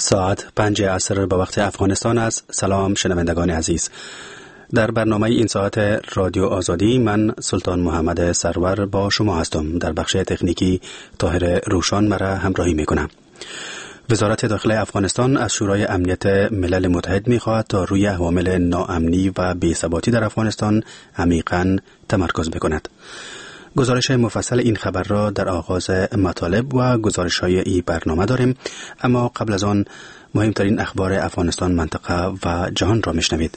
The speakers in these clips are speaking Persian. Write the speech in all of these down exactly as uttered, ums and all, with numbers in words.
ساعت پنج عصر به وقت افغانستان است. سلام شنوندگان عزیز. در برنامه این ساعت رادیو آزادی من سلطان محمد سرور با شما هستم. در بخش تکنیکی طاهر روشان مرا همراهی میکنم. وزارت داخله افغانستان از شورای امنیت ملل متحد میخواهد تا روی عوامل ناامنی و بی‌ثباتی در افغانستان عمیقاً تمرکز بکند. گزارش مفصل این خبر را در آغاز مطالب و گزارش‌های این برنامه داریم، اما قبل از آن مهمترین اخبار افغانستان، منطقه و جهان را میشنوید.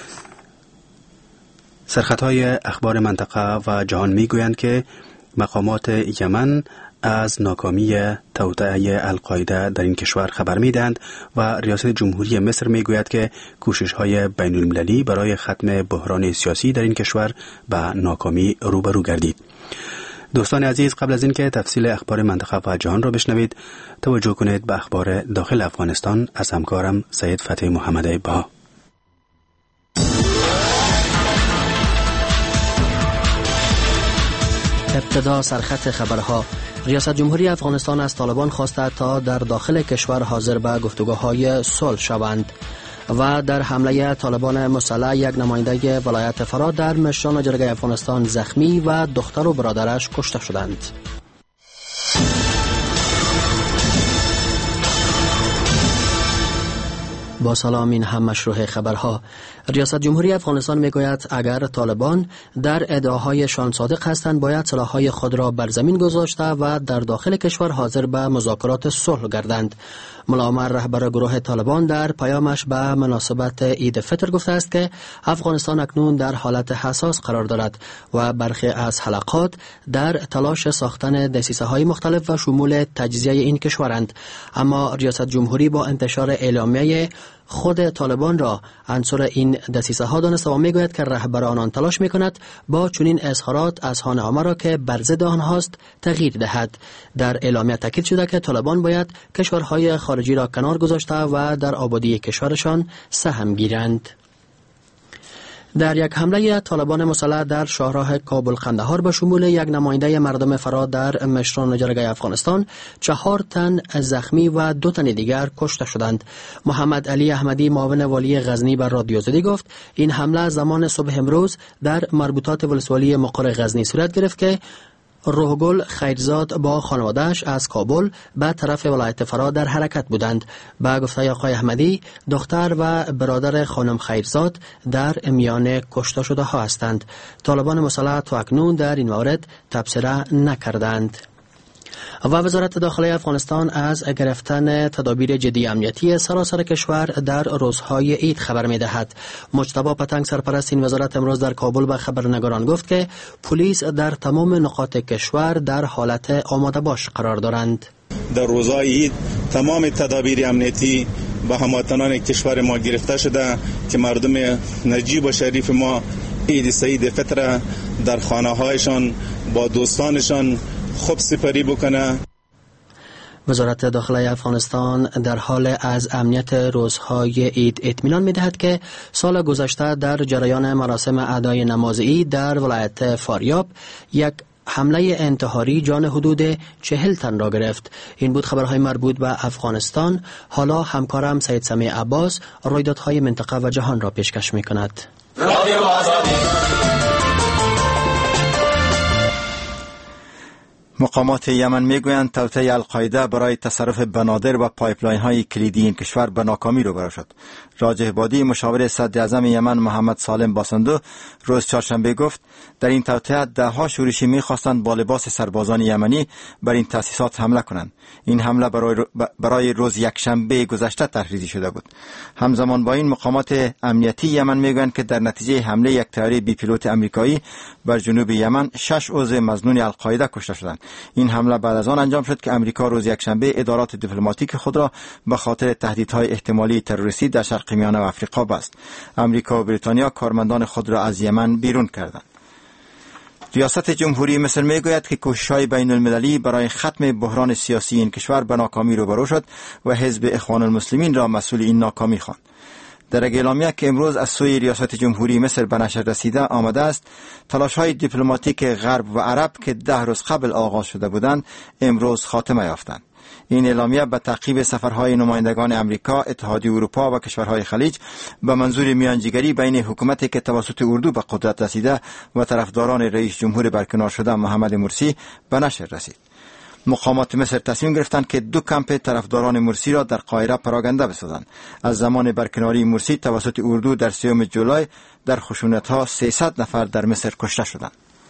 سرخطهای اخبار منطقه و جهان میگویند که مقامات یمن از ناکامی توطئه القاعده در این کشور خبر میدهند و ریاست جمهوری مصر میگوید که کوشش‌های بین المللی برای ختم بحران سیاسی در این کشور به ناکامی روبرو گردید. دوستان عزیز، قبل از اینکه تفصیل اخبار منطقه و جهان را بشنوید، توجه کنید به اخبار داخل افغانستان از همکارم سید فتح محمد بها. ابتدا سرخط خبرها. ریاست جمهوری افغانستان از طالبان خواسته تا در داخل کشور حاضر به گفتگوهای صلح شوند. و در حمله طالبان مسلح یک نماینده ولایت فرات در مشران جرگه افغانستان زخمی و دختر و برادرش کشته شدند. با سلام، این هم مشروع خبرها. ریاست جمهوری افغانستان میگوید اگر طالبان در ادعاهایشان صادق هستند باید سلاح‌های خود را بر زمین گذاشته و در داخل کشور حاضر به مذاکرات صلح گردند. ملا عمر رهبر گروه طالبان در پیامش به مناسبت عید فطر گفته است که افغانستان اکنون در حالت حساس قرار دارد و برخی از حلقات در تلاش ساختن دسیسه‌های مختلف و شمول تجزیه این کشورند، اما ریاست جمهوری با انتشار اعلامیه خود طالبان را عنصر این دسیسه ها دانسته و میگوید که رهبر آنان تلاش میکند با چنین اظهارات اذهان عامه را که بر ضد آنهاست تغییر دهد. در اعلامیه تاکید شده که طالبان باید کشورهای خارجی را کنار گذاشته و در آبادی کشورشان سهم گیرند. در یک حمله طالبان مسلح در شاهراه کابل قندهار به شمول یک نماینده مردم فرات در مشران جرگه افغانستان چهار تن زخمی و دو تن دیگر کشته شدند. محمد علی احمدی معاون والی غزنی بر رادیو آزادی گفت این حمله زمان صبح امروز در مربوطات ولسوالی مقر غزنی صورت گرفت که روحگل خیرزاد با خانواده‌اش از کابل به طرف ولایت فرات در حرکت بودند. با گفته آقای احمدی، دختر و برادر خانم خیرزاد در میان کشته شده ها هستند. طالبان مسلح تا اکنون در این مورد تبصره نکردند. و وزارت داخله افغانستان از گرفتن تدابیر جدی امنیتی سراسر کشور در روزهای عید خبر می دهد. مجتبی پتنگ سرپرست این وزارت امروز در کابل به خبرنگاران گفت که پلیس در تمام نقاط کشور در حالت آماده باش قرار دارند. در روزهای عید تمام تدابیر امنیتی به هموطنان کشور ما گرفته شده که مردم نجیب و شریف ما عید سعید فطر در خانه هایشان با دوستانشان خوب سپری بکنه. وزارت داخله افغانستان در حال از امنیت روزهای عید اطمینان می‌دهد که سال گذشته در جریان مراسم ادای نماز عید در ولایت فاریاب یک حمله انتحاری جان حدود چهل تن را گرفت. این بود خبرهای مربوط به افغانستان. حالا همکارم سید سمیع عباس رویدادهای منطقه و جهان را پیشکش می‌کند. رادیو آزادی. مقامات یمن میگویند توطئه القاعده برای تصرف بنادر و پایپلاین های کلیدی این کشور به ناکامی روبرو شد. راجح بادی مشاور صدر اعظم یمن محمد سالم باسندو روز چهارشنبه گفت در این توطئه ده ها شورشی میخواستند با لباس سربازان یمنی بر این تأسیسات حمله کنند. این حمله برای برای روز یکشنبه گذشته تحریزی شده بود. همزمان با این مقامات امنیتی یمن میگویند که در نتیجه حمله یک طیاره بی پیلوت آمریکایی بر جنوب یمن شش عضو مظنون القاعده کشته شدند. این حمله بعد از آن انجام شد که امریکا روز یکشنبه ادارات دیپلماتیک خود را به خاطر تهدیدهای احتمالی تروریستی در شرق میانه و آفریقا بست. امریکا و بریتانیا کارمندان خود را از یمن بیرون کردند. ریاست جمهوری مصر میگوید که کوشش‌های بین المللی برای ختم بحران سیاسی این کشور به ناکامی روبرو شد و حزب اخوان المسلمین را مسئول این ناکامی خواند. در اعلامیه که امروز از سوی ریاست جمهوری مصر به نشر رسیده آمده است، تلاش‌های دیپلماتیک غرب و عرب که ده روز قبل آغاز شده بودند امروز خاتمه یافتند. این اعلامیه به تعقیب سفرهای نمایندگان امریکا، اتحادیه اروپا و کشورهای خلیج به منظور میانجیگری بین حکومتی که توسط اردو به قدرت رسیده و طرفداران رئیس جمهور برکنار شده محمد مرسی به نشر رسید. مقامات مصر تصمیم گرفتند که دو کمپ طرفداران مرسی را در قاهره پراگنده بسازند. از زمان برکناری مرسی توسط اردو در سیوم جولای در خشونت‌ها سیصد نفر در مصر کشته شدند.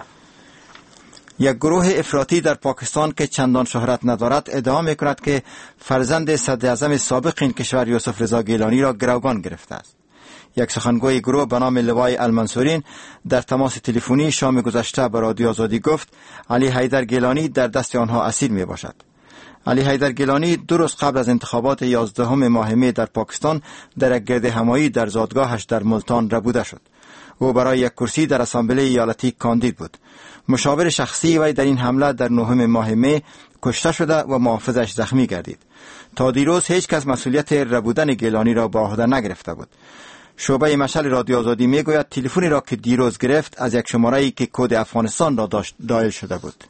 یک گروه افراطی در پاکستان که چندان شهرت ندارد ادعا می‌کند که فرزند صدر اعظم سابق این کشور یوسف رضا گیلانی را گروگان گرفته است. یک سخنگوی گروه به نام لوای المنصورین در تماس تلفنی شام گذشته به رادیو آزادی گفت علی حیدر گیلانی در دست آنها اسیر می باشد. علی حیدر گیلانی دو روز قبل از انتخابات یازدهم ماه می در پاکستان در یک گرد همایی در زادگاهش در ملتان ربوده شد. او برای یک کرسی در اسامبله ایالتی کاندید بود. مشاور شخصی وی در این حمله در نهم ماه می کشته شده و محافظش زخمی گردید. تا دیروز هیچ کس مسئولیت ربودن گیلانی را به عهده نگرفته بود. شعبه مشعل رادیو آزادی میگوید تلفنی را که دیروز گرفت از یک شماره‌ای که کد افغانستان را داشت دایل شده بود.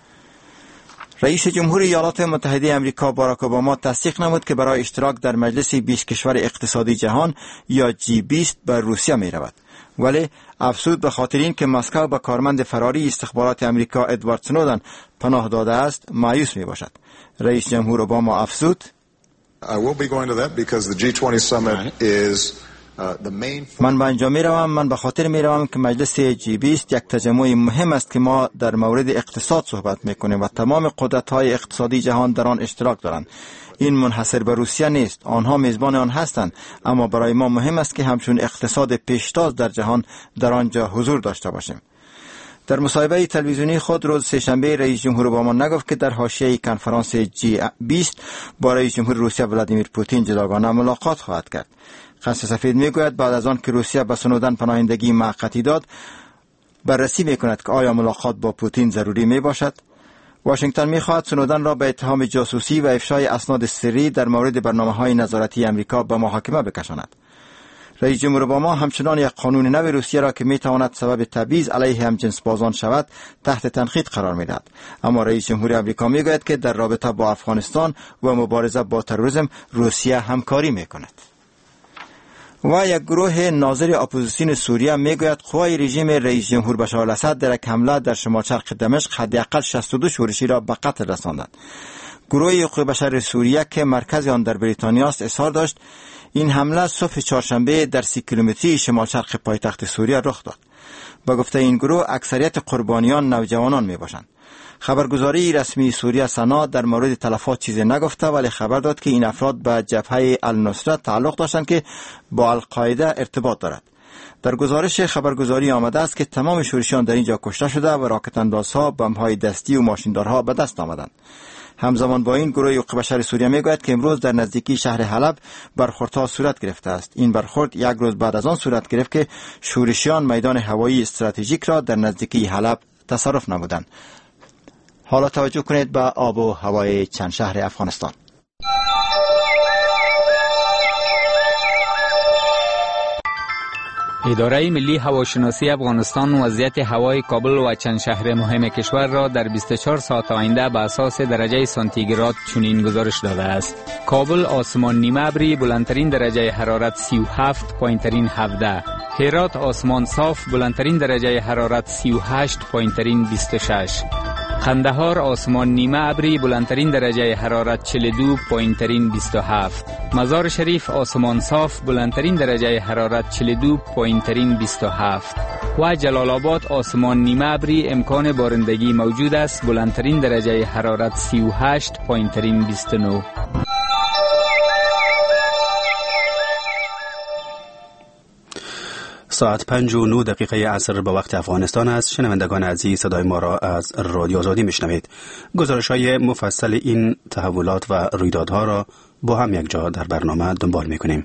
رئیس جمهور ایالات متحده آمریکا باراک اوباما تصدیق نمود که برای اشتراک در مجلس بیست کشور اقتصادی جهان یا جی بیست به روسیه می رود. ولی افسود به خاطر این که مسکو به کارمند فراری استخبارات آمریکا ادوارد سنودن پناه داده است مایوس می باشد. رئیس جمهور اوباما افسود I will be going to that because the G twenty summit is من به انجام می روم. من به خاطر می روم که مجلس جی بیست یک تجمع مهم است که ما در مورد اقتصاد صحبت می کنیم و تمام قدرت های اقتصادی جهان در آن اشتراک دارند. این منحصر به روسیه نیست، آنها میزبان آن هستند، اما برای ما مهم است که همچون اقتصاد پیشتاز در جهان در آنجا حضور داشته باشیم. در مصاحبه تلویزیونی خود روز سه‌شنبه رئیس جمهور اوباما نگفت که در حاشیه کنفرانس جی بیست با رئیس جمهور روسیه ولادیمیر پوتین جداگانه ملاقات خواهد کرد. قصر سفید میگوید بعد از آن که روسیه به سنودن پناهندگی موقتی داد بررسی میکند که آیا ملاقات با پوتین ضروری می باشد. واشنگتن میخواهد سنودن را به اتهام جاسوسی و افشای اسناد سری در مورد برنامه‌های نظارتی امریکا به محاکمه بکشاند. رئیس جمهور اوباما همچنان یک قانون نو روسیه را که میتواند سبب تبعیض علیه همجنس بازان شود تحت تنقید قرار میدهد. اما رئیس جمهور آمریکا میگوید که در رابطه با افغانستان و مبارزه با تروریسم روسیه همکاری میکند. و یک گروه ناظر اپوزیسیون سوریه میگوید قوای رژیم رئیس جمهور بشار الاسد در یک حمله در شمال شرق دمشق حداقل شصت و دو شورشی را به قتل رساندند. گروه حقوق بشر سوریه که مرکز آن در بریتانیا است اظهار داشت این حمله صبح چهارشنبه در سی کیلومتری شمال شرق پایتخت سوریه رخ داد. با گفته این گروه اکثریت قربانیان نوجوانان می باشند. خبرگزاری رسمی سوریه سنا در مورد تلفات چیزی نگفته ولی خبر داد که این افراد به جبهه النصرت تعلق داشتند که با القاعده ارتباط دارد. در گزارش خبرگزاری آمده است که تمام شورشیان در اینجا کشته شده و راکت اندازها، بمب‌های دستی و ماشیندارها به دست آمدند. همزمان با این گروه حقوق بشر سوریه میگوید که امروز در نزدیکی شهر حلب برخوردها صورت گرفته است. این برخورد یک روز بعد از آن صورت گرفت که شورشیان میدان هوایی استراتژیک را در نزدیکی حلب تصرف نمودند. حالا توجه کنید به آب و هوای چند شهر افغانستان. اداره ملی هواشناسی افغانستان وضعیت هوای کابل و چند شهر مهم کشور را در بیست و چهار ساعت آینده به اساس درجه سانتیگراد چنین گزارش داده است. کابل آسمان نیمه ابری بلندترین درجه حرارت سی و هفت، پایینترین هفده. هرات آسمان صاف بلندترین درجه حرارت سی و هشت، پایینترین بیست و شش. قندهار آسمان نیمه ابری بلندترین درجه حرارت چهل و دو، پایینترین بیست و هفت. مزار شریف آسمان صاف بلندترین درجه حرارت چهل و دو، پایینترین بیست و هفت. و جلال آباد آسمان نیمه ابری امکان بارندگی موجود است بلندترین درجه حرارت سی و هشت، پایینترین بیست و نه. ساعت پنج و نه دقیقه عصر به وقت افغانستان است. شنوندگان عزیز صدای ما را از رادیو آزادی میشنوید. گزارش های مفصل این تحولات و رویدادها را با هم یک جا در برنامه دنبال میکنیم.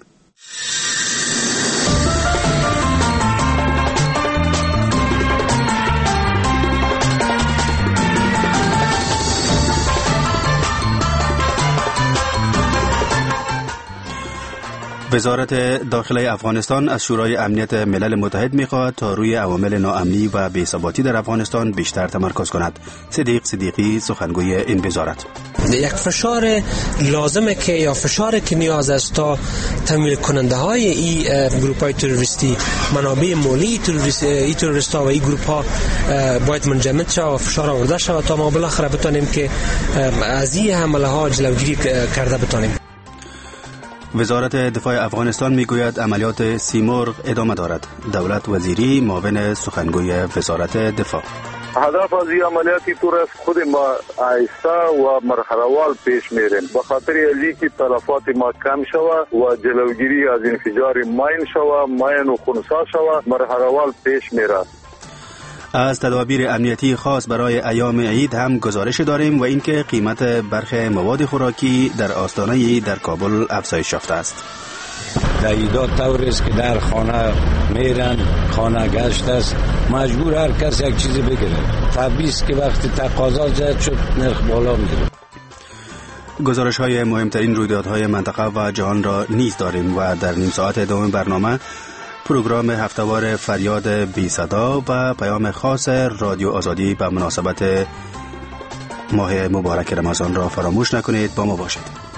وزارت داخله افغانستان از شورای امنیت ملل متحد می‌خواهد تا روی عوامل ناامنی و بی‌ثباتی در افغانستان بیشتر تمرکز کند. صدیق صدیقی سخنگوی این وزارت: یک فشار لازمه که یا فشاری که نیاز است تا تمویل کننده های این گروپ های تروریستی، منابع مالی ای تروریست ها و این گروپ ها باید منجمد شود و فشار آورده شود تا ما بالاخره بتانیم که از این حمله ها جلوگیری کرده بتانیم. وزارت دفاع افغانستان میگوید عملیات سیمرغ ادامه دارد. دولت وزیری معاون سخنگوی وزارت دفاع: هدف از این عملیاتی طور است خود ما آهسته و مرحله‌وار پیش میریم به خاطر ازی که تلفات ما کم شود و جلوگیری از انفجار ماین شود، ماین و خنثی شود، مرحله‌وار پیش میره. از تدابیر امنیتی خاص برای ایام عید هم گزارش داریم و اینکه قیمت برخی مواد خوراکی در آستانه در کابل افزایش یافته است. در ایداد طور است که در خانه میرن، خانه گشت است، مجبور هر کس یک چیزی بگیره. طبیعی است که وقتی تقاضا زیاد شد نرخ بالا میره. گزارش های مهمترین رویدادهای منطقه و جهان را نیز داریم و در نیم ساعت دوم برنامه پروگرام هفته‌وار فریاد بی صدا و پیام خاص رادیو آزادی به مناسبت ماه مبارک رمضان را فراموش نکنید. با ما باشید.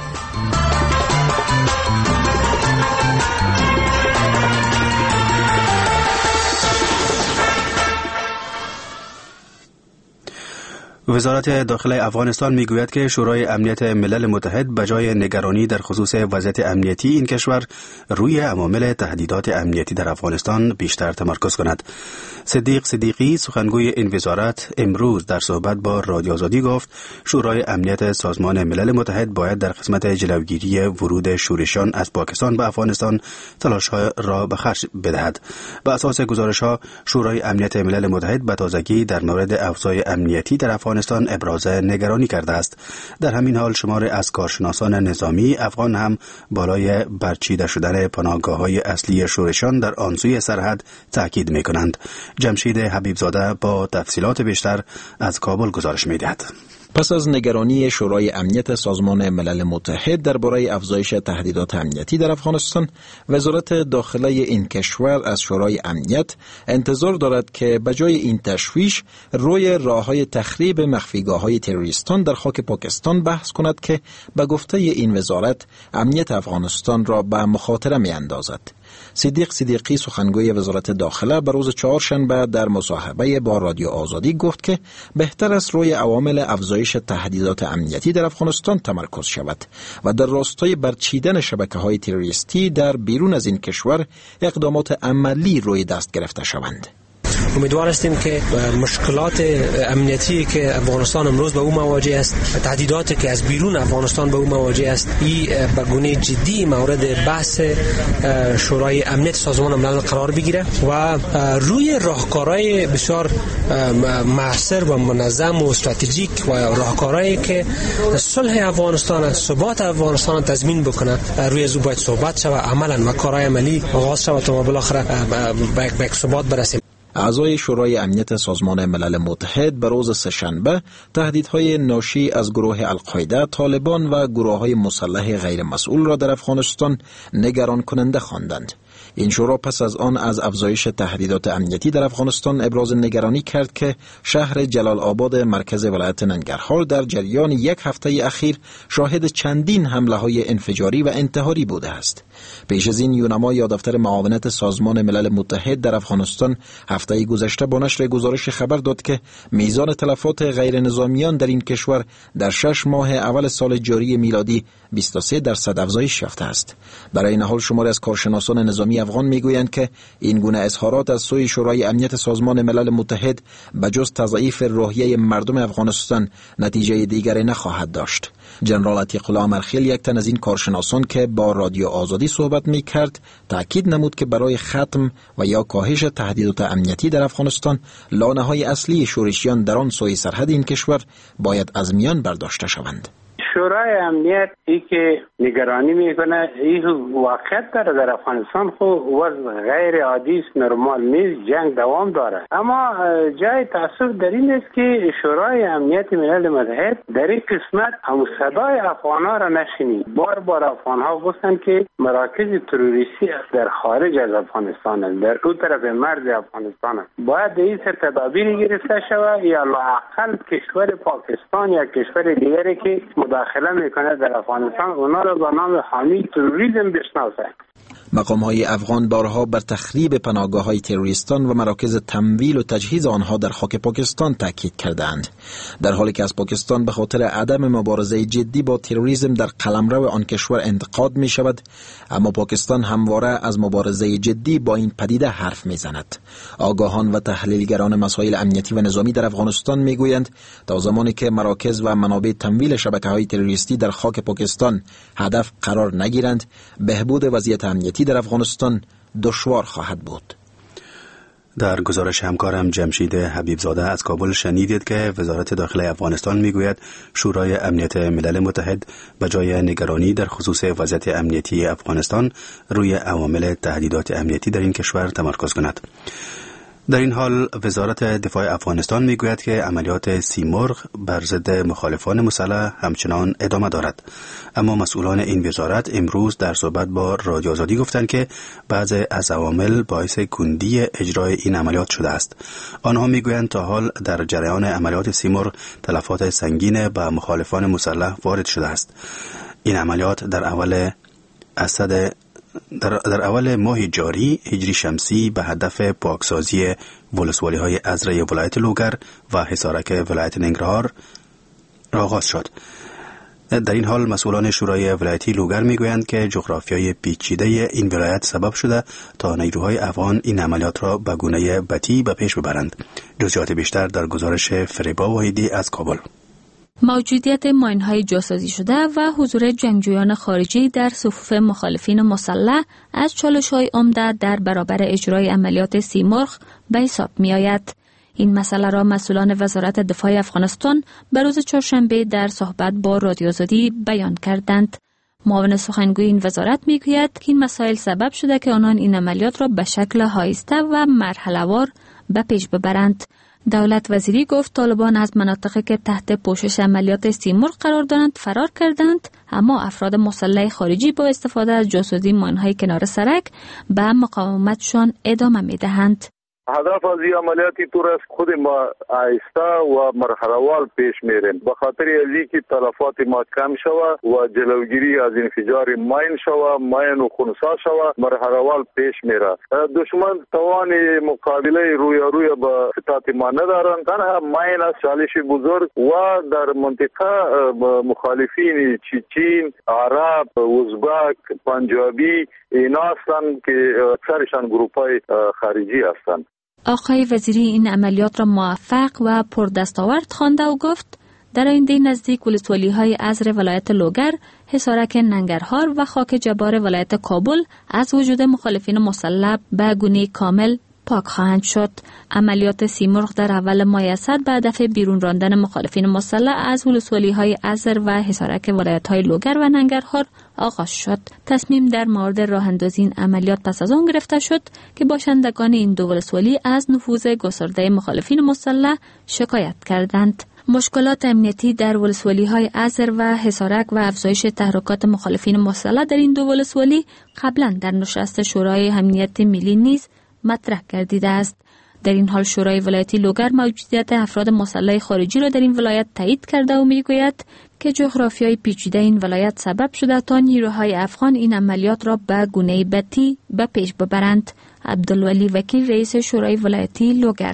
وزارت داخله افغانستان میگوید که شورای امنیت ملل متحد بجای نگرانی در خصوص وضعیت امنیتی این کشور روی عوامل تهدیدات امنیتی در افغانستان بیشتر تمرکز کند. صدیق صدیقی سخنگوی این وزارت امروز در صحبت با رادیو آزادی گفت شورای امنیت سازمان ملل متحد باید در قسمت جلوگیری ورود شورشیان از پاکستان به افغانستان تلاش‌ها را به خرج بدهد. بر اساس گزارش‌ها شورای امنیت ملل متحد به تازگی در مورد افزایش امنیتی در افغانستان ابراز نگرانی کرده است. در همین حال شمار از کارشناسان نظامی افغان هم بالای برچیده شدن پناهگاه‌های اصلی شورشیان در آن سوی سرحد تاکید می‌کنند. جمشید حبیبزاده با تفصیلات بیشتر از کابل گزارش می‌دهد. پس از نگرانی شورای امنیت سازمان ملل متحد درباره افزایش تهدیدات امنیتی در افغانستان، وزارت داخله این کشور از شورای امنیت انتظار دارد که بجای این تشویش روی راه‌های تخریب مخفیگاه‌های تروریستان در خاک پاکستان بحث کند که به گفته این وزارت امنیت افغانستان را به مخاطره می‌اندازد. صدیق صدیقی سخنگوی وزارت داخله به روز چهارشنبه در مصاحبه با رادیو آزادی گفت که بهتر است روی عوامل افزایش تهدیدات امنیتی در افغانستان تمرکز شود و در راستای برچیدن شبکه‌های تروریستی در بیرون از این کشور اقدامات عملی روی دست گرفته شوند. امیدوار هستیم که مشکلات امنیتی که افغانستان امروز به او مواجه است، تهدیداتی که از بیرون افغانستان به او مواجه است، این به گونه جدی مورد بحث شورای امنیت سازمان ملل قرار بگیره و روی راهکارهای بسیار مؤثر و منظم و استراتژیک و راهکارهایی که صلح افغانستان، ثبات افغانستان تضمین بکنه روی از او باید صحبت شود، عملا و کارهای عملی آغاز شود تا بالاخره به یک ثبات برسیم. اعضای شورای امنیت سازمان ملل متحد به روز سه‌شنبه تهدیدهای ناشی از گروه القاعده، طالبان و گروه‌های مسلح غیر مسئول را در افغانستان نگران کننده خواندند. این شورا پس از آن از افزایش تهدیدات امنیتی در افغانستان ابراز نگرانی کرد که شهر جلال آباد مرکز ولایت ننگرهار در جریان یک هفته اخیر شاهد چندین حمله‌های انفجاری و انتحاری بوده است. پیش از این یونما یا دفتر معاونت سازمان ملل متحد در افغانستان هفته گذشته با نشر گزارش خبر داد که میزان تلفات غیر نظامیان در این کشور در شش ماه اول سال جاری میلادی بیست و سه درصد افزایش یافته است. در این حال شماری از کارشناسان نظامی افغان میگویند که این گونه اظهارات از سوی شورای امنیت سازمان ملل متحد بجز تضعیف روحیه مردم افغانستان نتیجه دیگری نخواهد داشت. جنرال عتیق الله امرخیل، یک تن از این کارشناسان که با رادیو آزادی صحبت میکرد، تاکید نمود که برای ختم و یا کاهش تهدیدات امنیتی در افغانستان لانه‌های اصلی شورشیان در آن سوی سرحد این کشور باید از میان برداشته شوند. شورای امنیت ای که نگرانی میکنه این واقعیت داره در افغانستان خو وضع غیر عادی است، نرمال نیست، جنگ دوام داره. اما جای تاسف در این است که شورای امنیت ملل متحد در این قسمت هم صدای افغانها را نشنید. بار بار افغانها گفتن که مراکز تروریستی در خارج از افغانستان است، در اون طرف مرز افغانستان است. باید این سر تدابیر گرفته شود یا لااقل کشور پاکستان یا کشور دیگری که مداخله میکنه در افغانستان اونا را به نام حامی تروریسم بشناسه. مقام های افغان بارها بر تخریب پناهگاه های تروریستان و مراکز تمویل و تجهیز آنها در خاک پاکستان تاکید کردند، در حالی که از پاکستان به خاطر عدم مبارزه جدی با تروریسم در قلمرو آن کشور انتقاد می شود، اما پاکستان همواره از مبارزه جدی با این پدیده حرف می زند. آگاهان و تحلیلگران مسائل امنیتی و نظامی در افغانستان می گویند تا زمانی که مراکز و منابع تمویل شبکه های تروریستی در خاک پاکستان هدف قرار نگیرند، بهبود وضعیت امنیتی در افغانستان دشوار خواهد بود. در گزارش همکارم جمشید حبیبزاده از کابل شنیدید که وزارت داخله افغانستان میگوید شورای امنیت ملل متحد به جای نگرانی در خصوص وضعیت امنیتی افغانستان روی عوامل تهدیدات امنیتی در این کشور تمرکز کند. در این حال وزارت دفاع افغانستان میگوید که عملیات سیمرغ بر ضد مخالفان مسلح همچنان ادامه دارد، اما مسئولان این وزارت امروز در صحبت با رادیو آزادی گفتند که بعضی از عوامل باعث کندی اجرای این عملیات شده است. آنها میگویند تا حال در جریان عملیات سیمرغ تلفات سنگین به مخالفان مسلح وارد شده است. این عملیات در اول اسد در, در اول ماه جاری هجری شمسی به هدف پاکسازی ولسوالی های ازره ولایت لوگر و حصارک ولایت ننگرهار آغاز شد. در این حال مسئولان شورای ولایتی لوگر میگویند که جغرافیای پیچیده این ولایت سبب شده تا نیروهای افغان این عملیات را به گونه بتی به پیش ببرند. جزئیات بیشتر در گزارش فریبا واحدی از کابل. موجودیت ماین‌های جاسازی شده و حضور جنگجویان خارجی در صفوف مخالفین مسلح از چالش‌های عمده در برابر اجرای عملیات سیمرغ به حساب می‌آید. این مسئله را مسئولان وزارت دفاع افغانستان به روز چهارشنبه در صحبت با رادیو آزادی بیان کردند. معاون سخنگوی این وزارت می‌گوید که این مسائل سبب شده که آنان این عملیات را به شکل آهسته و مرحله‌وار به پیش ببرند. دولت وزیری گفت طالبان از مناطقی که تحت پوشش عملیات سیمرغ قرار دارند فرار کردند، اما افراد مسلح خارجی با استفاده از جاسوسی ماین‌های کنار سرک به مقاومتشان ادامه می‌دهند. هدف از این عملیاتی طور است خود ما آهسته و مرحله‌وار پیش میریم به خاطر ازی که تلفات ما کم شود و جلوگیری از انفجار ماین شود، ماین و خنثی شود، مرحله‌وار پیش میره. دشمن توان مقابله روی روی با خطات ما ندارند، تنها ماین از چالش بزرگ و در منطقه مخالفین چچین، عرب، ازبک، پنجابی اینا هستند که اکثرشان گروپ‌های خارجی هستند. آقای وزیری این عملیات را موفق و پردستاورد خوانده و گفت در آینده نزدیک ولسوالی‌های ازره ولایت لوگر، حصارک ننگرهار و خاک جبار ولایت کابل از وجود مخالفین مسلح به گونه کامل پاک خواهند شد. عملیات سیمرغ در اول ماه اسد به هدف بیرون راندن مخالفین مسلح از ولسوالی‌های ازر و حصارک ولایت‌های لوگر و ننگرهار آغاز شد. تصمیم در مورد راه اندازی این عملیات پس از آن گرفته شد که باشندگان این دو ولسوالی از نفوذ گسترده مخالفین مسلح شکایت کردند. مشکلات امنیتی در ولسوالی‌های ازر و حصارک و افزایش تحرکات مخالفین مسلح در این دو ولسوالی قبلا در نشست شورای امنیت ملی نیز مطرح گردیده است. در این حال شورای ولایتی لوگر موجودیت افراد مسلح خارجی را در این ولایت تایید کرده و میگوید که جغرافیای پیچیده این ولایت سبب شده تا نیروهای افغان این عملیات را به گونه بتی به پیش ببرند. عبدالولی وکیل رئیس شورای ولایتی لوگر: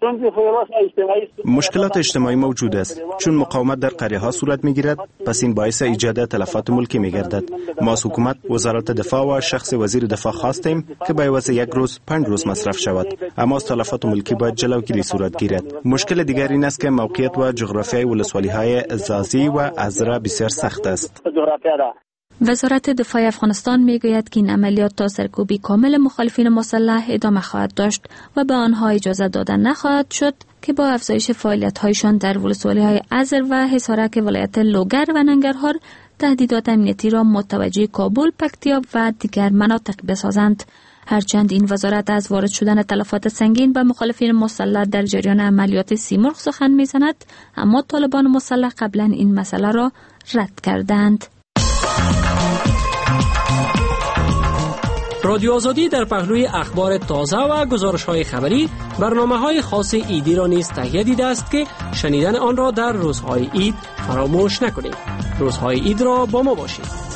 مشکلات اجتماعی موجود است، چون مقاومت در قریه ها صورت می گیرد، پس این باعث ایجاد تلفات ملکی می گردد. ما از حکومت، وزارت دفاع و شخص وزیر دفاع خواستیم که به عوض یک روز پنج روز مصرف شود، اما از تلفات ملکی باید جلوگیری صورت گیرد. مشکل دیگر این است که موقعیت و جغرافیای ولسوالی های زازی و ازره بسیار سخت است. وزارت دفاع افغانستان میگوید که این عملیات تا سرکوبی کامل مخالفین مسلح ادامه خواهد داشت و به آنها اجازه داده نخواهد شد که با افزایش فعالیت‌هایشان در ولسوالی‌های ازر و حصارک ولایت لوگر و ننگرهار تهدیدات امنیتی را متوجه کابل، پکتیا و دیگر مناطق بسازند. هرچند این وزارت از وارد شدن تلفات سنگین به مخالفین مسلح در جریان عملیات سیمرغ سخن می‌زند، اما طالبان مسلح قبلا این مسئله را رد کردند. رادیو آزادی در پهلوی اخبار تازه و گزارش‌های خبری برنامه‌های خاص ایدی را نیز تهیه دیده است که شنیدن آن را در روزهای عید فراموش نکنید. روزهای عید را با ما باشید.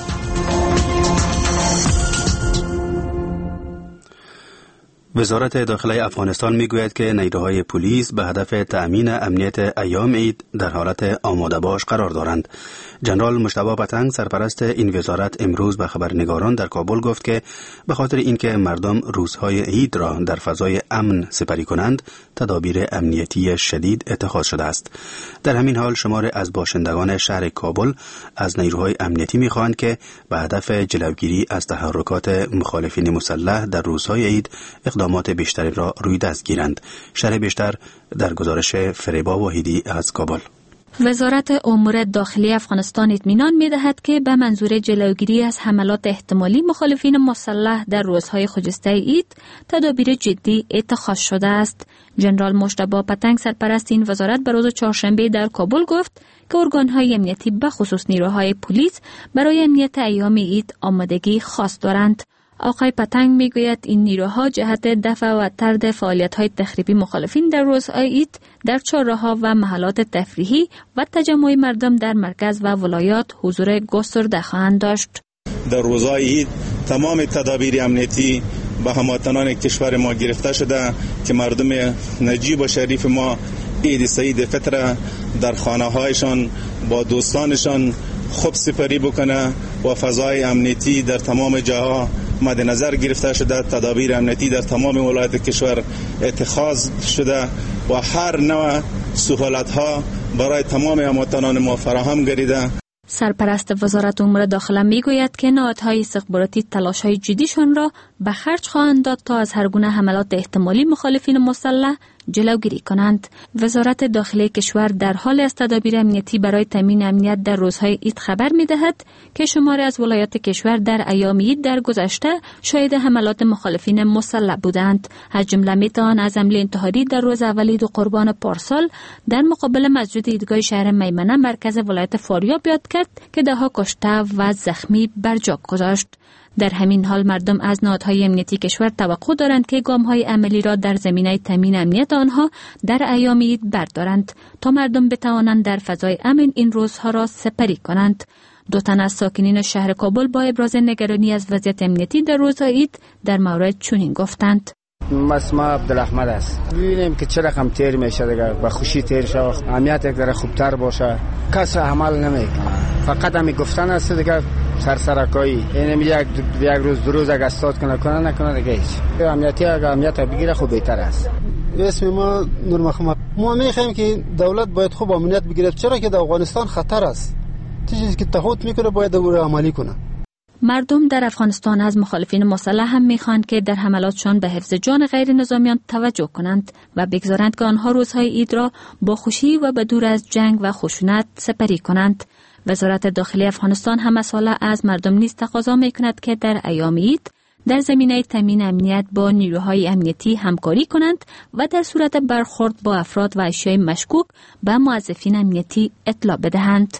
وزارت داخله افغانستان میگوید که نیروهای پلیس به هدف تأمین امنیت ایام عید در حالت آماده باش قرار دارند. جنرال مجتبی پتنگ سرپرست این وزارت امروز به خبرنگاران در کابل گفت که به خاطر اینکه مردم روزهای عید را در فضای امن سپری کنند، تدابیر امنیتی شدید اتخاذ شده است. در همین حال شمار از باشندگان شهر کابل از نیروهای امنیتی می‌خواهند که به هدف جلوگیری از تحرکات مخالفین مسلح در روزهای عید اقدامات بیشتری را روی دست گیرند. شرح بیشتر در گزارش فریبا واحدی از کابل. وزارت امور داخلی افغانستان اطمینان می‌دهد که به منظور جلوگیری از حملات احتمالی مخالفین مسلح در روزهای خجسته عید تدابیر جدی اتخاذ شده است. جنرال مجتبی پتنگ سرپرست این وزارت به روز چهارشنبه در کابل گفت که ارگان‌های امنیتی به خصوص نیروهای پلیس برای امنیت ایام عید آمادگی خاص دارند. آقای پتنگ میگوید این نیروها جهت دفع و طرد فعالیت‌های تخریبی مخالفین در روزهای عید در چهارراه‌ها و محلات تفریحی و تجمع مردم در مرکز و ولایات حضور گسترده خواهند داشت. در روزهای عید تمام تدابیر امنیتی به هموطنان کشور ما گرفته شده که مردم نجیب و شریف ما عید سعید فطر در خانه‌هایشان با دوستانشان خوب سپری بکنه و فضای امنیتی در تمام جاها مد نظر گرفته شده. تدابیر امنیتی در تمام ولایات کشور اتخاذ شده و هر نوع سهولت‌ها برای تمام هموطنان ما فراهم گردیده. سرپرست وزارت امور داخله میگوید که نهادهای استخباراتی تلاش‌های جدیشان را به خرج خواهند داد تا از هر گونه حملات احتمالی مخالفین مسلح جلوگیری کنند. وزارت داخلی کشور در حال از تدابیر امنیتی برای تامین امنیت در روزهای عید خبر می‌دهد که شماری از ولایات کشور در ایام عید در گذشته شاهد حملات مخالفین مسلح بودند. از جمله میتوان از حمله انتحاری در روز اول عید قربان پارسال در مقابل مسجد عیدگاه شهر میمنه مرکز ولایت فاریاب یاد کرد که ده‌ها کشته و زخمی بر جا گذاشت. در همین حال مردم از نهادهای امنیتی کشور توقع دارند که گام‌های عملی را در زمینه تامین امنیت آنها در ایام عید بردارند تا مردم بتوانند در فضای امن این روزها را سپری کنند. دو تن از ساکنین شهر کابل با ابراز نگرانی از وضعیت امنیتی در روزهای عید در مورد چنین گفتند: اسم عبدالاحمد است. ببینیم که چه رقم تیر میشه دیگه، با خوشی تیر شو، امنیت یک ذره خوبتر باشه، کس عمل نمیکنه، فقط همین گفتن است دیگه، سرسرکایی. این یک یک روز دو روز اگه استاد کنه کنه نکنه دیگه هیچ. امنیتی اگه امنیت بگیره خوب بهتر است. اسم ما نور محمد. ما میخوایم که دولت باید خوب امنیت بگیره، چرا که در افغانستان خطر است. چیزی که تعهد میکنه باید او را عملی کنه. مردم در افغانستان از مخالفین مسلح هم میخواند که در حملاتشان به حفظ جان غیر نظامیان توجه کنند و بگذارند که آنها روزهای عید را با خوشی و به دور از جنگ و خشونت سپری کنند. وزارت داخلی افغانستان هم از حالا از مردم نیز تقاضا میکند که در ایام عید در زمینه تامین امنیت با نیروهای امنیتی همکاری کنند و در صورت برخورد با افراد و اشیاء مشکوک به موظفین امنیتی اطلاع بدهند.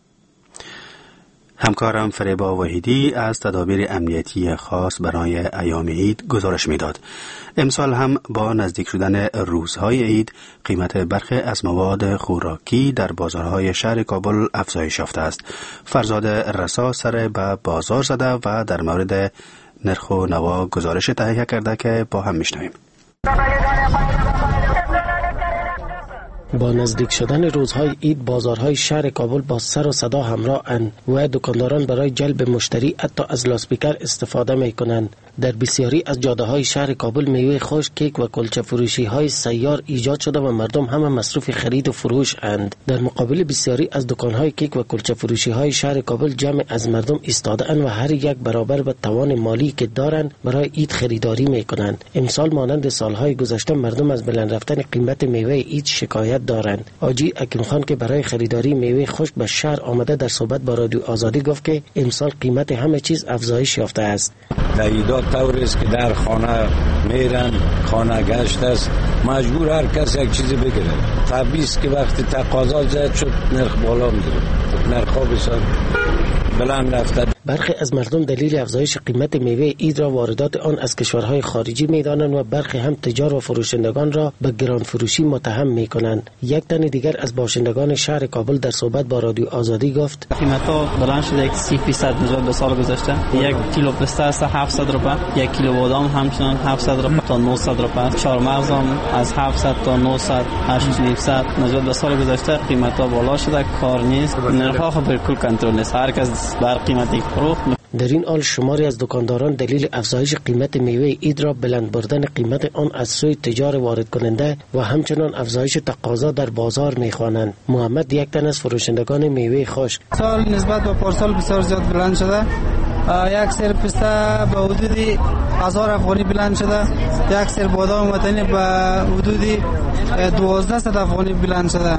همکارم فریبا واحدی از تدابیر امنیتی خاص برای ایام عید گزارش میداد. امسال هم با نزدیک شدن روزهای عید قیمت برخی از مواد خوراکی در بازارهای شهر کابل افزایش یافته است. فرزاد رسا سر به بازار زده و در مورد نرخ و نوا گزارش تهیه کرده که با هم میشنویم. با نزدیک شدن روزهای عید بازارهای شهر کابل با سر و صدا همراه اند و دکانداران برای جلب مشتری حتی از لاسپیکر استفاده می کنند. در بسیاری از جاده های شهر کابل میوه خشک، کیک و کلچه فروشی های سیار ایجاد شده و مردم هم مصروف خرید و فروش اند. در مقابل بسیاری از دکان های کیک و کلچه فروشی های شهر کابل جمع از مردم ایستاده اند و هر یک برابر به توان مالی که دارند برای عید خریداری می کنند. امسال مانند سالهای گذشته مردم از بلند رفتن قیمت میوه عید شکایت دارند. آجی حکیم خان که برای خریداری میوه خشک به شهر آمده در صحبت با رادیو آزادی گفت که امسال قیمت همه چیز افزایش یافته است. تعییدات طوری است که در خانه میرن، خانه گشت است، مجبور هر کس یک چیزی بگیره. طبیعی است که وقتی تقاضا زیاد شد نرخ بالا میره، نرخ ها بسیار بلند رفته. برخی از مردم دلیل افزایش قیمت میوه عید را واردات آن از کشورهای خارجی می‌دانند و برخی هم تجار و فروشندگان را به گران فروشی متهم می‌کنند. یک تن دیگر از باشندگان شهر کابل در صحبت با رادیو آزادی گفت: قیمت‌ها بلند شده، یک سی درصد نسبت به سال گذشته. یک کیلو پسته است هفتصد روپیه، یک کیلو بادام همچنان هفتصد روپیه تا نهصد روپیه. چهارمغز هم از هفتصد تا نهصد، هشتصد نهصد نسبت به سال گذشته قیمت‌ها بالا شده، کار نیست. نرخ‌ها بالکل کنترل نیست. هر کس بر قیمتی فروخت. در این حال شماری از دکانداران دلیل افزایش قیمت میوه عید را بلند بردن قیمت آن از سوی تجار وارد کننده و همچنان افزایش تقاضا در بازار می‌خوانند. محمد یک تن از فروشندگان میوه خشک: سال نسبت به پارسال بسیار زیاد بلند شده. یک سر پسته به حدود هزار افغانی بلند شده، یک سر بادام وطنی به حدود دوازده صد افغانی بلند شده.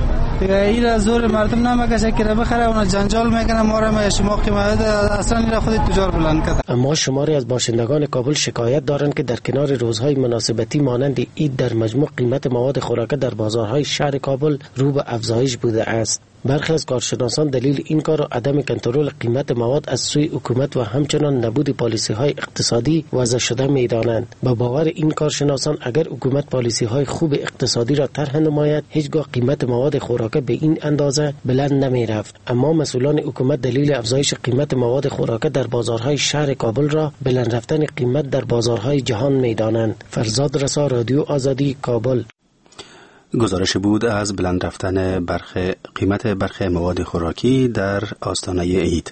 این زور مردم نمیکشه که بخره، اون جنجال میکنه، ما را ما شما قیمت اصلا این خود تجار بلند کرده. اما شماری از باشندگان کابل شکایت دارند که در کنار روزهای مناسبتی مانند عید در مجموع قیمت مواد خوراکی در بازارهای شهر کابل رو به افزایش بوده است. برخی از کارشناسان دلیل این کار را عدم کنترل قیمت مواد از سوی حکومت و همچنان نبود پالیسی‌های اقتصادی وضع شده می‌دانند. با باور این کارشناسان اگر حکومت پالیسی‌های خوب اقتصادی را طرح نماید هیچگاه قیمت مواد خوراکی به این اندازه بلند نمی‌رفت. اما مسئولان حکومت دلیل افزایش قیمت مواد خوراکی در بازارهای شهر کابل را بلند رفتن قیمت در بازارهای جهان می‌دانند. فرزاد رسا، رادیو آزادی، کابل. گزارش بود از بلند رفتن برخ قیمت برخی مواد خوراکی در آستانه عید.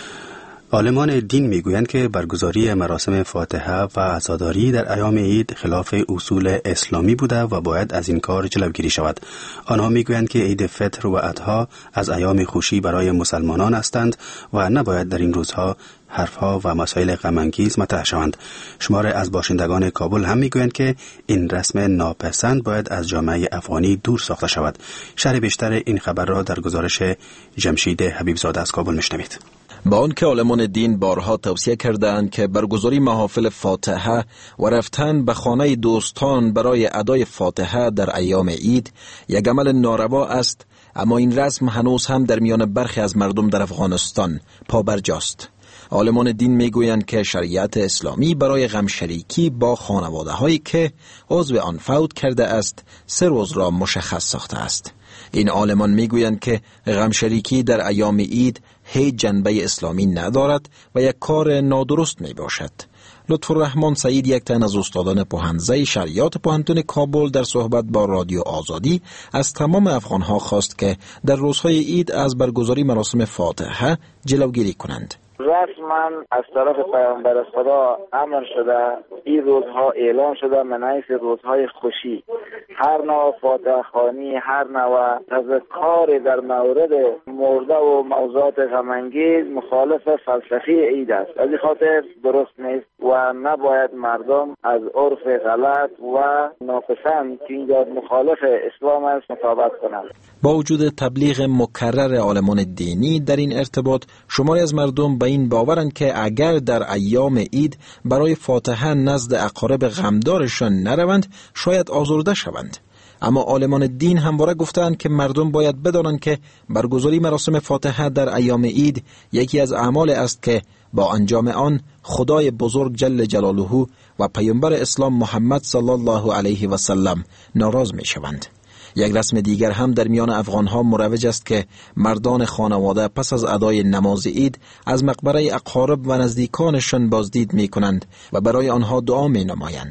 عالمان دین میگویند که برگزاری مراسم فاتحه و عزاداری در ایام عید خلاف اصول اسلامی بوده و باید از این کار جلوگیری شود. آنها میگویند که عید فطر و اضحی از ایام خوشی برای مسلمانان هستند و نباید در این روزها حرفها و مسائل غم‌انگیز مطرح شوند. شمار از باشندگان کابل هم میگویند که این رسم ناپسند باید از جامعه افغانی دور ساخته شود. شرح بیشتر این خبر را در گزارش جمشید حبیبزاده از کابل میشنوید. با آنکه عالمان دین بارها توصیه کردند که برگزاری محافل فاتحه و رفتن به خانه دوستان برای ادای فاتحه در ایام عید یک عمل ناروا است، اما این رسم هنوز هم در میان برخی از مردم در افغانستان پابرجاست. عالمان دین میگویند که شریعت اسلامی برای غم شریکی با خانواده هایی که عضو آن فوت کرده است سه روز را مشخص ساخته است. این عالمان میگویند که غم شریکی در ایام عید هیچ جنبه اسلامی ندارد و یک کار نادرست می باشد. لطف الرحمن سعید، یک تن از استادان پوهنزه شریعت پوهنتون کابل، در صحبت با رادیو آزادی از تمام افغانها خواست که در روزهای عید از برگزاری مراسم فاتحه جلوگیری کنند. رسما از طرف پیامبر خدا امر شده، این روزها اعلام شده منعیس روزهای خوشی. هر نوع فاتحه خوانی، هر نوع تذکار در مورد مرده و موضوعات غم‌انگیز مخالف فلسفه عید است. از این خاطر درست نیست و نباید مردم از عرف غلط و ناپسند که اینجا مخالف اسلام است مطابقت کنند. با وجود تبلیغ مکرر عالمان دینی در این ارتباط، شماری از مردم به این باورند که اگر در ایام عید برای فاتحه نزد اقارب غمدارشان نروند شاید آزرده شوند. اما عالمان دین همواره گفتند که مردم باید بدانند که برگزاری مراسم فاتحه در ایام عید یکی از اعمال است که با انجام آن خدای بزرگ جل جلاله و پیامبر اسلام محمد صلی الله علیه و سلم ناراض می شوند. یک رسم دیگر هم در میان افغانها مروج است که مردان خانواده پس از ادای نماز عید از مقبره اقارب و نزدیکانشان بازدید می کنند و برای آنها دعا می نمایند.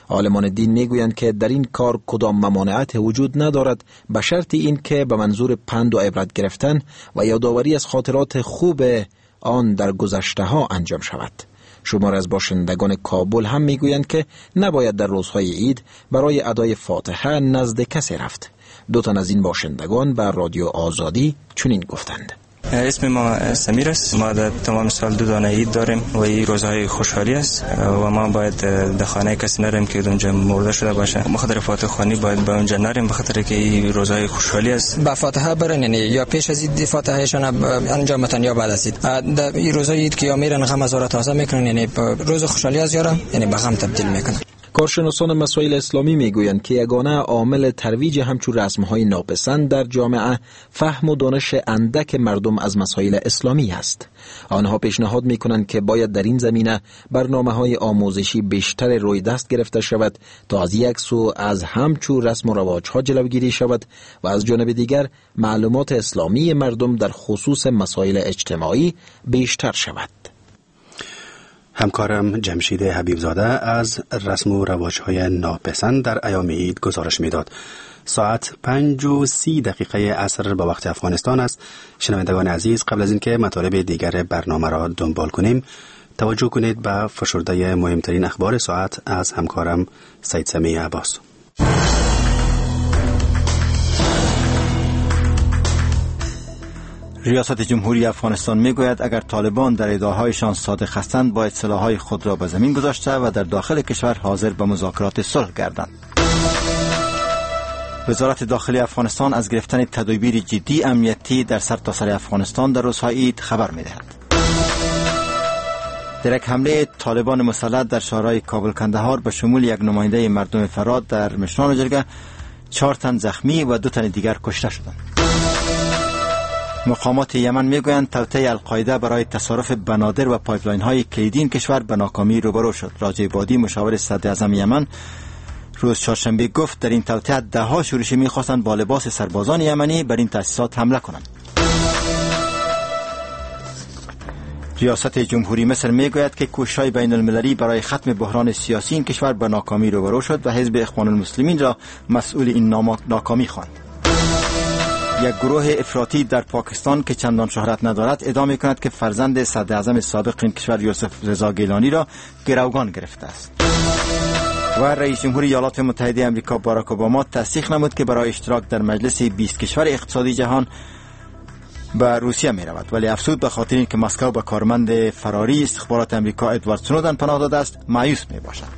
عالمان دین میگویند که در این کار کدام ممانعت وجود ندارد، به شرط این که به منظور پند و عبرت گرفتن و یادآوری از خاطرات خوب آن در گذشته ها انجام شود. شمار از باشندگان کابل هم میگویند که نباید در روزهای عید برای ادای فاتحه نزد کسی رفت. دو تن از این باشندگان به رادیو آزادی چنین گفتند: اسم ما سمیر است. ما در تمام سال دو دانه عید داریم و این روزهای خوشحالی است و ما باید در خانه کسی نریم که اونجا مرده شده باشه. بخاطر فاتحه خوانی باید به اونجا نریم، بخاطر که این روزهای خوشحالی است. با فاتحه برن، یعنی یا پیش از عید فاتحهشون انجام بدن یا بعد از عید. در این روزهای عید که یا میرن غم از را تازه میکنن، یعنی روز خوشحالی از یارا یعنی به غم تبدیل میکنن. کارشناسان مسائل اسلامی میگویند که یگانه عامل ترویج همچون رسم‌های ناپسند در جامعه فهم و دانش اندک مردم از مسائل اسلامی است. آنها پیشنهاد میکنند که باید در این زمینه برنامه‌های آموزشی بیشتر روی دست گرفته شود تا از یک سو از همچون رسم و رواج‌ها جلوگیری شود و از جانب دیگر معلومات اسلامی مردم در خصوص مسائل اجتماعی بیشتر شود. همکارم جمشید حبیبزاده از رسم و رواج‌های ناپسند در ایام عید گزارش می‌داد. ساعت پنج و سی دقیقه عصر با وقت افغانستان است. شنوندگان عزیز، قبل از اینکه مطالب دیگر برنامه را دنبال کنیم، توجه کنید به فشرده مهمترین اخبار ساعت از همکارم سید سمی عباس. ریاست جمهوری افغانستان میگوید اگر طالبان در ادعاهایشان صادق هستند باید سلاح‌های خود را به زمین گذاشته و در داخل کشور حاضر به مذاکرات صلح گردند. وزارت داخلی افغانستان از گرفتن تدابیر جدی امنیتی در سرتاسر افغانستان در روزهای عید خبر می‌دهد. در یک حمله طالبان مسلح در شهرهای کابل کندهار به شمول یک نماینده مردم فرات در مشران جرگه، چهار تن زخمی و دو تن دیگر کشته شدند. مقامات یمن میگویند توطئه القاعده برای تصرف بنادر و پایپلاین های کلیدی این کشور به ناکامی روبرو شد. راجع بادی مشاور صدر اعظم یمن روز چهارشنبه گفت در این توطئه ده ها شورشی میخواستند با لباس سربازان یمنی بر این تأسیسات حمله کنند. ریاست جمهوری مصر میگوید که کوشش‌های بین المللی برای ختم بحران سیاسی این کشور به ناکامی روبرو شد و حزب اخوان المسلمین را مسئول این ناکامی خواند. یک گروه افراطی در پاکستان که چندان شهرت ندارد ادعا می‌کند که فرزند صدر اعظم سابق این کشور یوسف رضا گیلانی را گروگان گرفته است. و رئیس جمهور ایالات متحده آمریکا باراک اوباما تصدیق نمود که برای اشتراک در مجلس بیست کشور اقتصادی جهان به روسیه می رود، ولی افسود به خاطر اینکه مسکو به کارمند فراری استخبارات آمریکا ادوارد سنودن پناه داده است مایوس می باشد.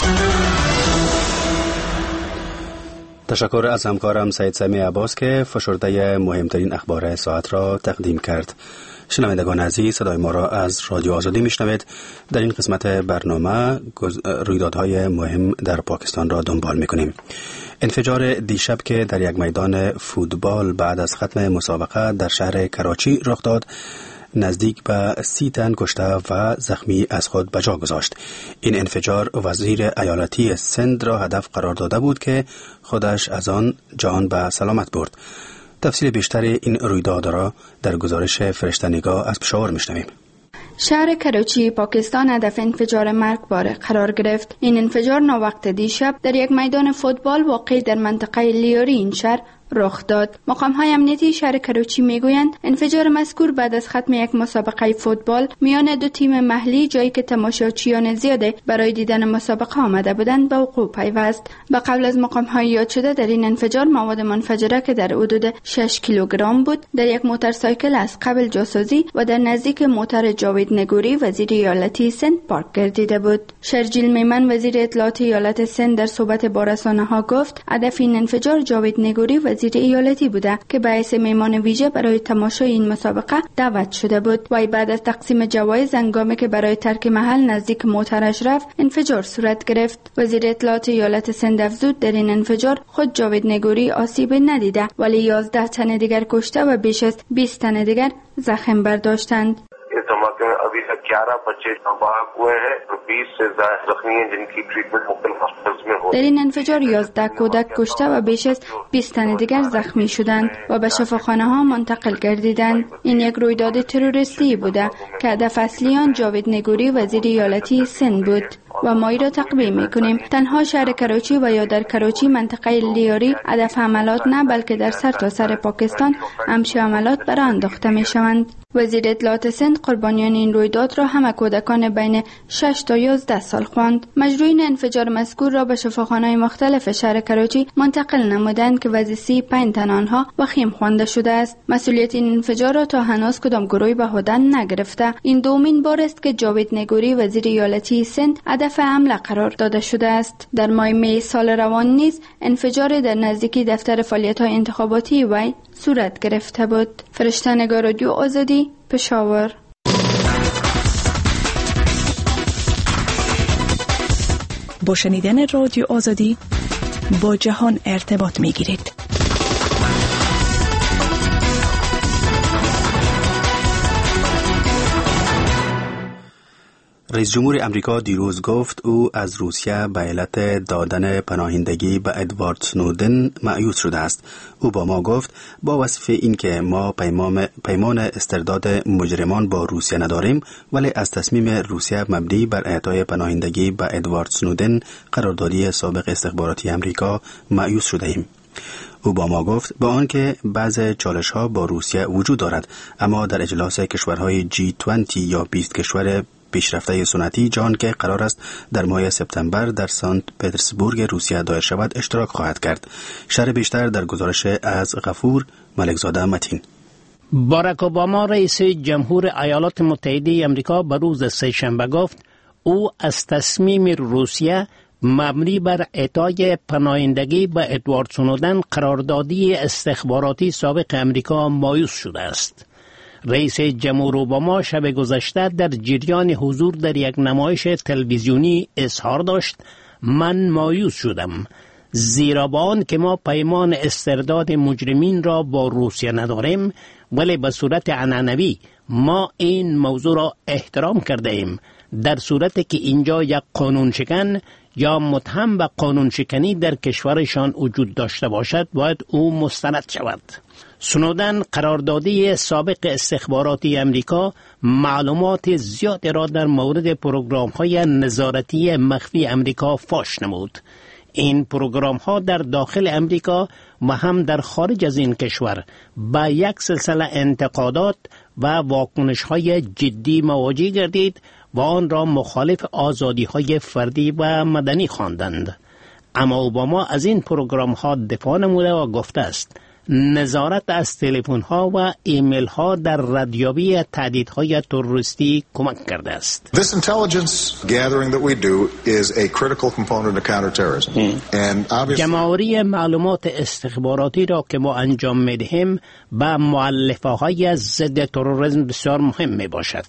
تشکر از همکارم سید سمی عباس که فشرده مهمترین اخبار ساعت را تقدیم کرد. شنوندگان عزیز، صدای ما را از رادیو آزادی میشنوید. در این قسمت برنامه رویدادهای مهم در پاکستان را دنبال میکنیم. انفجار دیشب که در یک میدان فوتبال بعد از ختم مسابقه در شهر کراچی رخ داد، نزدیک به سی تن کشته و زخمی از خود به جا گذاشت. این انفجار وزیر ایالتی سند را هدف قرار داده بود که خودش از آن جان به سلامت برد. تفصیل بیشتر این رویداد را در گزارش فرشته‌نگاه از پشاور میشنویم. شهر کراچی پاکستان هدف انفجار مرگبار قرار گرفت. این انفجار ناوقت دیشب در یک میدان فوتبال واقع در منطقه لیوری این شهر رخ داد. مقام‌های امنیتی شهر کراچی میگویند انفجار مذکور بعد از ختم یک مسابقه فوتبال میان دو تیم محلی، جایی که تماشاچیان زیاده برای دیدن مسابقه آمده بودند، به وقوع پیوست. به قبل از مقام‌های یاد شده در این انفجار مواد منفجره که در حدود شش کیلوگرم بود در یک موتورسایکل از قبل جاسازی و در نزدیک موتر جاوید نگوری وزیر ایالتی سند پارک گردیده بود. شرجیل میمن وزیر اطلاعات ایالت سند در صحبت با رسانه‌ها گفت هدف این انفجار جاوید نگوری وزیر ایالتی بوده که به حیث میهمان ویژه برای تماشای این مسابقه دعوت شده بود. و بعد از تقسیم جوایز هنگامی که برای ترک محل نزدیک موترش رفت انفجار صورت گرفت. وزیر اطلاعات ایالت سند افزود در این انفجار خود جاوید نگوری آسیب ندیده، ولی یازده تن دیگر کشته و بیش از بیست تن دیگر زخم برداشتند. इस धमाके में अभी तक ग्यारह बच्चे नाबालिग हुए हैं और बीस से ज्यादा जख्मी हैं जिनकी ट्रीटमेंट मुख्तलिफ हॉस्पिटल्स में हो रही है. در این انفجار یازده کودک کشته و بیش از بیست تن دیگر زخمی شدند و به شفاخانه ها منتقل گردیدند. این یک رویداد تروریستی بوده که هدف اصلی آن جاوید نگوری وزیر ایالتی سند بود. و ما ای را تقویه می کنیم. تنها شهر کراچی و یا در کراچی منطقه لیاری هدف حملات نه، بلکه در سر تا سر پاکستان همچی حملات برآ انداخته می شوند. وزیر اطلاعات سند قربانیان این رویداد را همه کودکان بین شش تا یازده سال خواند. مجروحین انفجار مذکور را به شفاخانه‌های مختلف شهر کراچی منتقل نمودند که وظیفه پنج تن آنها وخیم خوانده شده است. مسئولیت این انفجار را تا هنوز کدام گروهی به عهده نگرفته. این دومین بار است که جاوید نگوری وزیر ایالتی سند هدف حمله قرار داده شده است. در ماه می سال روان نیز انفجار در نزدیکی دفتر فعالیت‌های انتخاباتی وی صورت گرفته بود. فرشته نگار رادیو آزادی، پشاور. با شنیدن رادیو آزادی با جهان ارتباط می گیرید. رئیس جمهور امریکا دیروز گفت او از روسیه به علت دادن پناهندگی به ادوارد سنودن مایوس شده است. او با ما گفت با وصف این که ما پیمان, پیمان استرداد مجرمان با روسیه نداریم، ولی از تصمیم روسیه مبنی بر اعطای پناهندگی به ادوارد سنودن قراردادی سابق استخباراتی امریکا مایوس شده ایم. او با ما گفت با آنکه بعض چالش ها با روسیه وجود دارد، اما در اجلاس کشورهای جی بیست یا بیست کشور پیشرفته سنتی جان که قرار است در ماه سپتامبر در سنت پترزبورگ روسیه دایر شود اشتراک خواهد کرد. شرح بیشتر در گزارش از غفور ملکزاده متین. باراک اوباما رئیس جمهور ایالات متحده آمریکا به روز سه‌شنبه گفت او از تصمیم روسیه مبنی بر اعطای پناهندگی به ادوارد سنودن قراردادی استخباراتی سابق امریکا مایوس شده است. رئیس جمهور اوباما شب گذشته در جریان حضور در یک نمایش تلویزیونی اظهار داشت من مایوس شدم، زیرا با آن که ما پیمان استرداد مجرمین را با روسیه نداریم، ولی به صورت عنعنوی ما این موضوع را احترام کرده ایم. در صورتی که اینجا یک قانون شکن یا متهم به قانون شکنی در کشورشان وجود داشته باشد باید او مسترد شود. سنودن قراردادی سابق استخباراتی امریکا معلومات زیادی را در مورد پروگرام‌های نظارتی مخفی امریکا فاش نمود. این پروگرام‌ها در داخل امریکا و هم در خارج از این کشور با یک سلسله انتقادات و واکنش‌های جدی مواجه گردید و آن را مخالف آزادی‌های فردی و مدنی خواندند. اما اوباما از این پروگرام‌ها دفاع نموده و گفته است نظارت از تلفن‌ها و ایمیل‌ها در ردیابی تهدیدهای تروریستی کمک کرده است. This intelligence gathering that we do is a critical component of counterterrorism. And obviously جمع‌آوری معلومات استخباراتی را که ما انجام می‌دهیم به مؤلفه‌های ضد تروریسم بسیار مهم می‌باشد.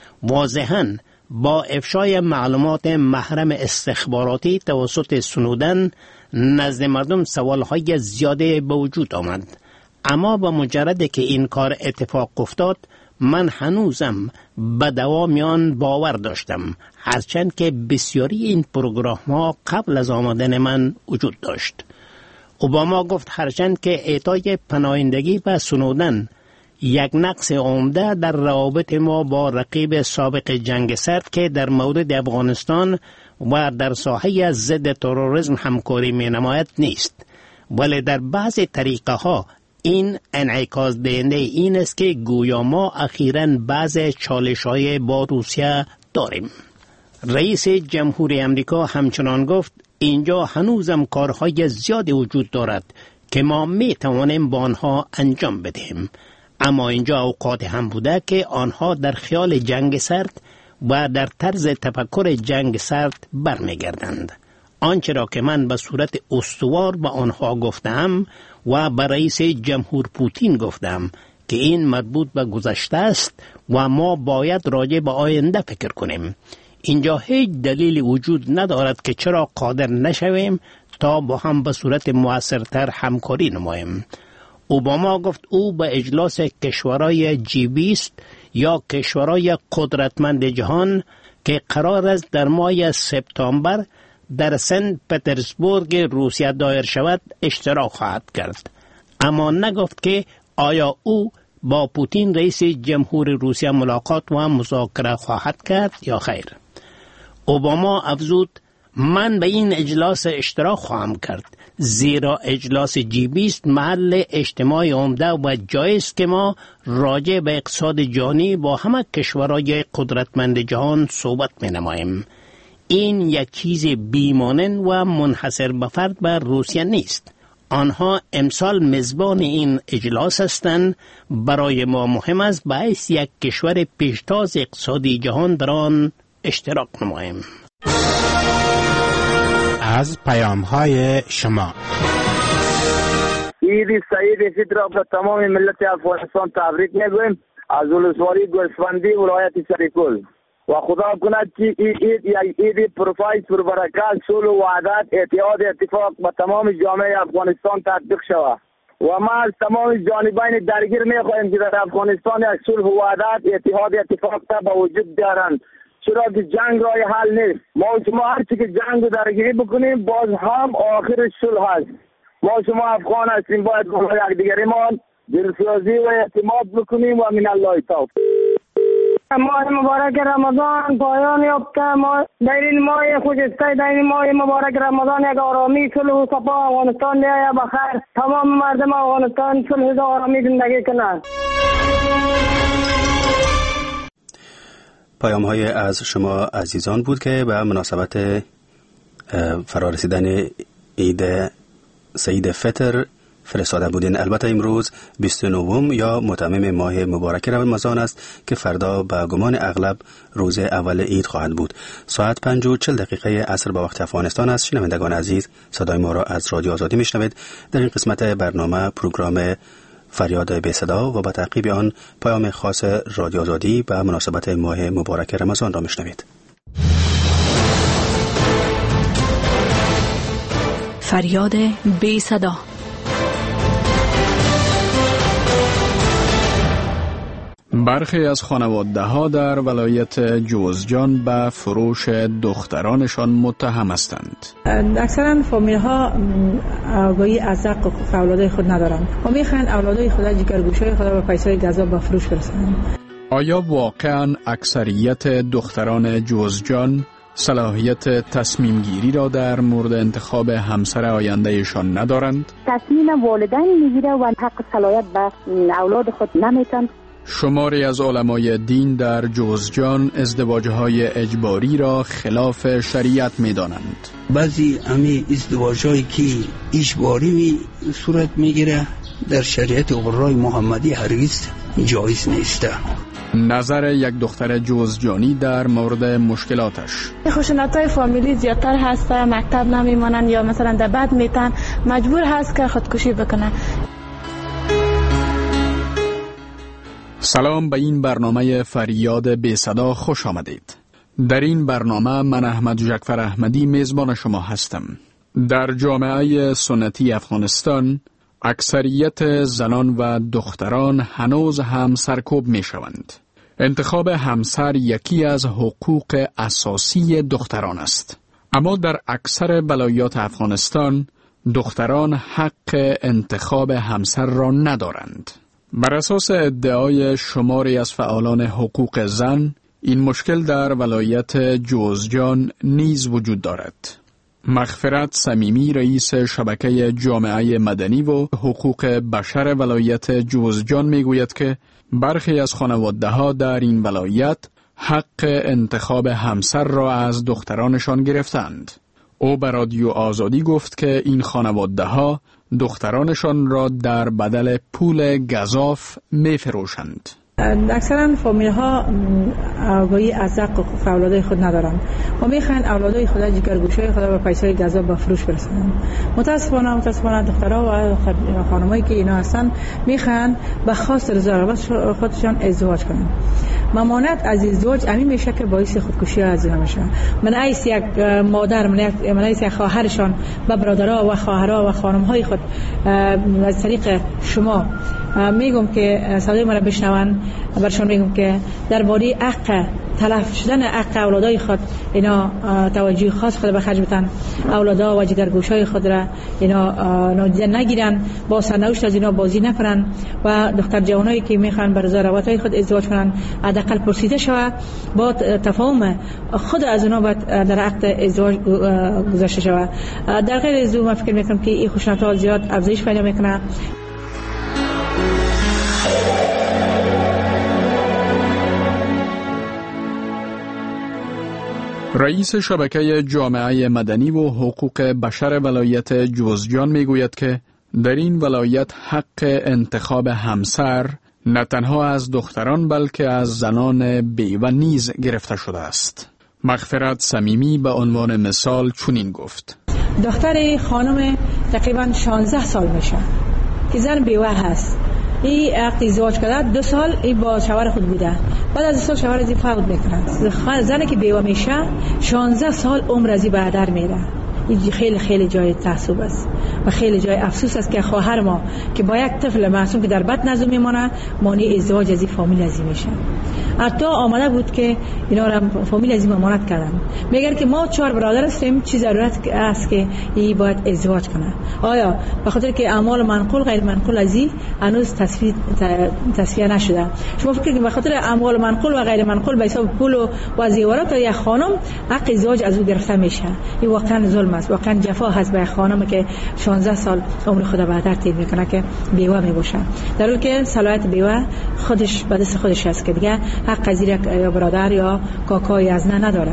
واضحاً با افشای معلومات محرم استخباراتی توسط سنودن نزد مردم سوالهای زیاده به وجود آمد، اما با مجرد که این کار اتفاق افتاد من هنوزم به دوام آن باور داشتم، هرچند که بسیاری این پروگرام ها قبل از آمدن من وجود داشت. اوباما گفت هرچند که اعطای پناهندگی به سنودن یک نقص عمده در روابط ما با رقیب سابق جنگ سرد که در مورد افغانستان و در ساحه ضد تروریسم همکاری می نماید نیست، ولی در بعض طریقه ها این انعکاس دهنده این است که گویا ما اخیراً بعض چالش های با روسیه داریم. رئیس جمهور امریکا همچنان گفت اینجا هنوزم کارهای زیادی وجود دارد که ما می توانیم با آنها انجام بدهیم، اما اینجا اوقات هم بوده که آنها در خیال جنگ سرد و در طرز تفکر جنگ سرد برمیگردند. آنچه را که من به صورت استوار به آنها گفتم و به رئیس جمهور پوتین گفتم که این مربوط به گذشته است و ما باید راجع به آینده فکر کنیم. اینجا هیچ دلیلی وجود ندارد که چرا قادر نشویم تا با هم به صورت مؤثرتر همکاری نماییم. اوباما گفت او به اجلاس کشورهای جی بیست یا کشورهای قدرتمند جهان که قرار است در ماه سپتامبر در سنت پترزبورگ روسیه دایر شود اشتراک خواهد کرد، اما نگفت که آیا او با پوتین رئیس جمهور روسیه ملاقات و مذاکره خواهد کرد یا خیر. اوباما افزود من به این اجلاس اشتراک خواهم کرد، زیرا اجلاس جی بیست محل اجتماع عمده و جایی است که ما راجع به اقتصاد جهانی با همه کشورهای قدرتمند جهان صحبت می نماییم. این یک چیز بیمانند و منحصر به فرد بر روسیه نیست. آنها امسال میزبان این اجلاس هستند. برای ما مهم است به حیث یک کشور پیشتاز اقتصادی جهان در آن اشتراک نماییم. از پیام‌های شما عید سعید فطر را به تمام ملت افغانستان تبریک میگویم از ولسوالی گوسفندی ولایت سریکل و خدا کند که این عید یک عید پرفیض پربرکت صلح و وحدت اتحاد اتفاق به تمام جامعه افغانستان تطبیق شود و ما از تمام جانبین درگیر میخواهیم که در افغانستان یک صلح و وحدت اتحاد اتفاق تا به وجود بیارند، چرا که جنگ راه حل نیست. ما شما هر چی که جنگ رو درگیری بکنیم باز هم آخر صلح هست. ما شما افغان هستیم، باید با یکدیگریمان دلسوزی و اعتماد بکنیم و من الله توفیق. ماه مبارک رمضان پایان یافته. ما در این ماه خوشسته، در این ماه مبارک رمضان یک آرامی صلح و صفا افغانستان بیاید بخیر. تمام مردم افغانستان صلح و آرامی زندگی کنند. پیام های از شما عزیزان بود که به مناسبت فرارسیدن عید سعید فطر فرستاده بودین. البته امروز بیست و نه یا متمم ماه مبارک رمضان است که فردا به گمان اغلب روز اول عید خواهد بود. ساعت پنج و چل دقیقه عصر به وقت افغانستان است. شنوندگان عزیز، صدای ما را از رادیو آزادی میشنوید. در این قسمت برنامه پروگرام فریاد بی صدا و با تعقیب آن پیام خاص رادیو آزادی به مناسبت ماه مبارک رمضان را میشنوید. فریاد بی صدا. برخی از خانواده ها در ولایت جوزجان به فروش دخترانشان متهم هستند. اکثرا فامیل ها آگاهی از حقوق اولادای خود ندارند و میخوان اولادای خود جگرگوشای خود به پیسای گزا به فروش برسانند. آیا واقعا اکثریت دختران جوزجان صلاحیت تصمیم گیری را در مورد انتخاب همسر آیندهشان ندارند؟ تصمیم والدین میگیره و حق صلاحیت به اولاد خود نمیتن. شماری از علمای دین در جوزجان ازدواجهای اجباری را خلاف شریعت می دانند. بعضی امی ازدواجهایی که اجباری می صورت می گیره در شریعت قرآن محمدی هرگز جایز نیست. نظر یک دختر جوزجانی در مورد مشکلاتش: خشونت‌های فامیلی زیادتر هست، مکتب نمیمانند یا مثلا در بد میتن، مجبور هست که خودکشی بکنه. سلام به این برنامه فریاد بی صدا خوش آمدید. در این برنامه من احمد جعفر احمدی میزبان شما هستم. در جامعه سنتی افغانستان اکثریت زنان و دختران هنوز هم سرکوب می شوند. انتخاب همسر یکی از حقوق اساسی دختران است. اما در اکثر ولایات افغانستان دختران حق انتخاب همسر را ندارند. بر اساس ادعای شماری از فعالان حقوق زن، این مشکل در ولایت جوزجان نیز وجود دارد. مغفرت صمیمی، رئیس شبکه جامعه مدنی و حقوق بشر ولایت جوزجان میگوید که برخی از خانواده‌ها در این ولایت حق انتخاب همسر را از دخترانشان گرفتند. او به رادیو آزادی گفت که این خانواده‌ها دخترانشان را در بدل پول گزاف می‌فروشند. اکثرا فامیل ها آگاهی از حقوق اولادای خود ندارند و میخوان اولادای خود جگرگوشای خود به پیسای گزا به فروش برسانند. متاسفانه متاسفانه دخترها و خانمایی که اینا هستن میخوان به خواست رضایت خودشان ازدواج کنند. ممانعت از ازدواج همین میشه که باعث خودکشی از اینا میشه. من ایس یک مادر، من ایس یک خواهرشان به برادرها و خواهرها و خانمهای خود از طریق شما میگم که صدای من بشنون برشان میگم که درباره حق تلف شدن حق اولادای خود اینا توجه خاص خود به خرج بتن، اولادا و جگرگوشای خود را اینا نادیده نگیرن، با سرنوشت از اینا بازی نکنن و دختر جوانایی که میخوان بر رضای روابط خود ازدواج کنن حداقل پرسیده شود، با تفاهم خود از اونا باید در عقد ازدواج گذاشته شود. در غیر از اون من فکر میکنم که این خشونت‌ها زیاد افزایش پیدا میکنه. رئیس شبکه جامعه مدنی و حقوق بشر ولایت جوزجان میگوید که در این ولایت حق انتخاب همسر نه تنها از دختران بلکه از زنان بیوه نیز گرفته شده است. مغفرت صمیمی به عنوان مثال چنین گفت: دختر خانم تقریبا شانزده سال میشه که زن بیوه هست، این عقد ازدواج کرده، دو سال این با شوهر خود بوده، بعد از دو سال شوهر از این فقط میکنه. زنی که بیوه میشه شانزده سال عمر از این به هدر میره. این خیلی خیلی جای تعصب است و خیلی جای افسوس است که خواهر ما که با یک طفل معصوم که در بطن از میمونه مانع ازدواج از این فامیل از این میشه. حتی آمده بود که اینا را فامیل از این امانت کردن، میگن که ما چهار برادر هستیم، چی ضرورت است که این باید ازدواج کنه؟ آیا به خاطر که اعمال منقول غیر منقول از این هنوز تصفیه تصفیه نشده؟ شما فکر کنید به خاطر اعمال منقول و غیر منقول به حساب پول و زیورات یک خانم حق ازدواج از او گرفته میشه؟ این واقعا ظلم است، واقعا جفا هست به خانمی که شانزده سال عمر خود به هدر تیر میکنه که بیوه میباشه، در حالی که صلاحیت بیوه خودش به دست خودش است که دیگه حق از یک یا برادر یا کاکای از نه نداره.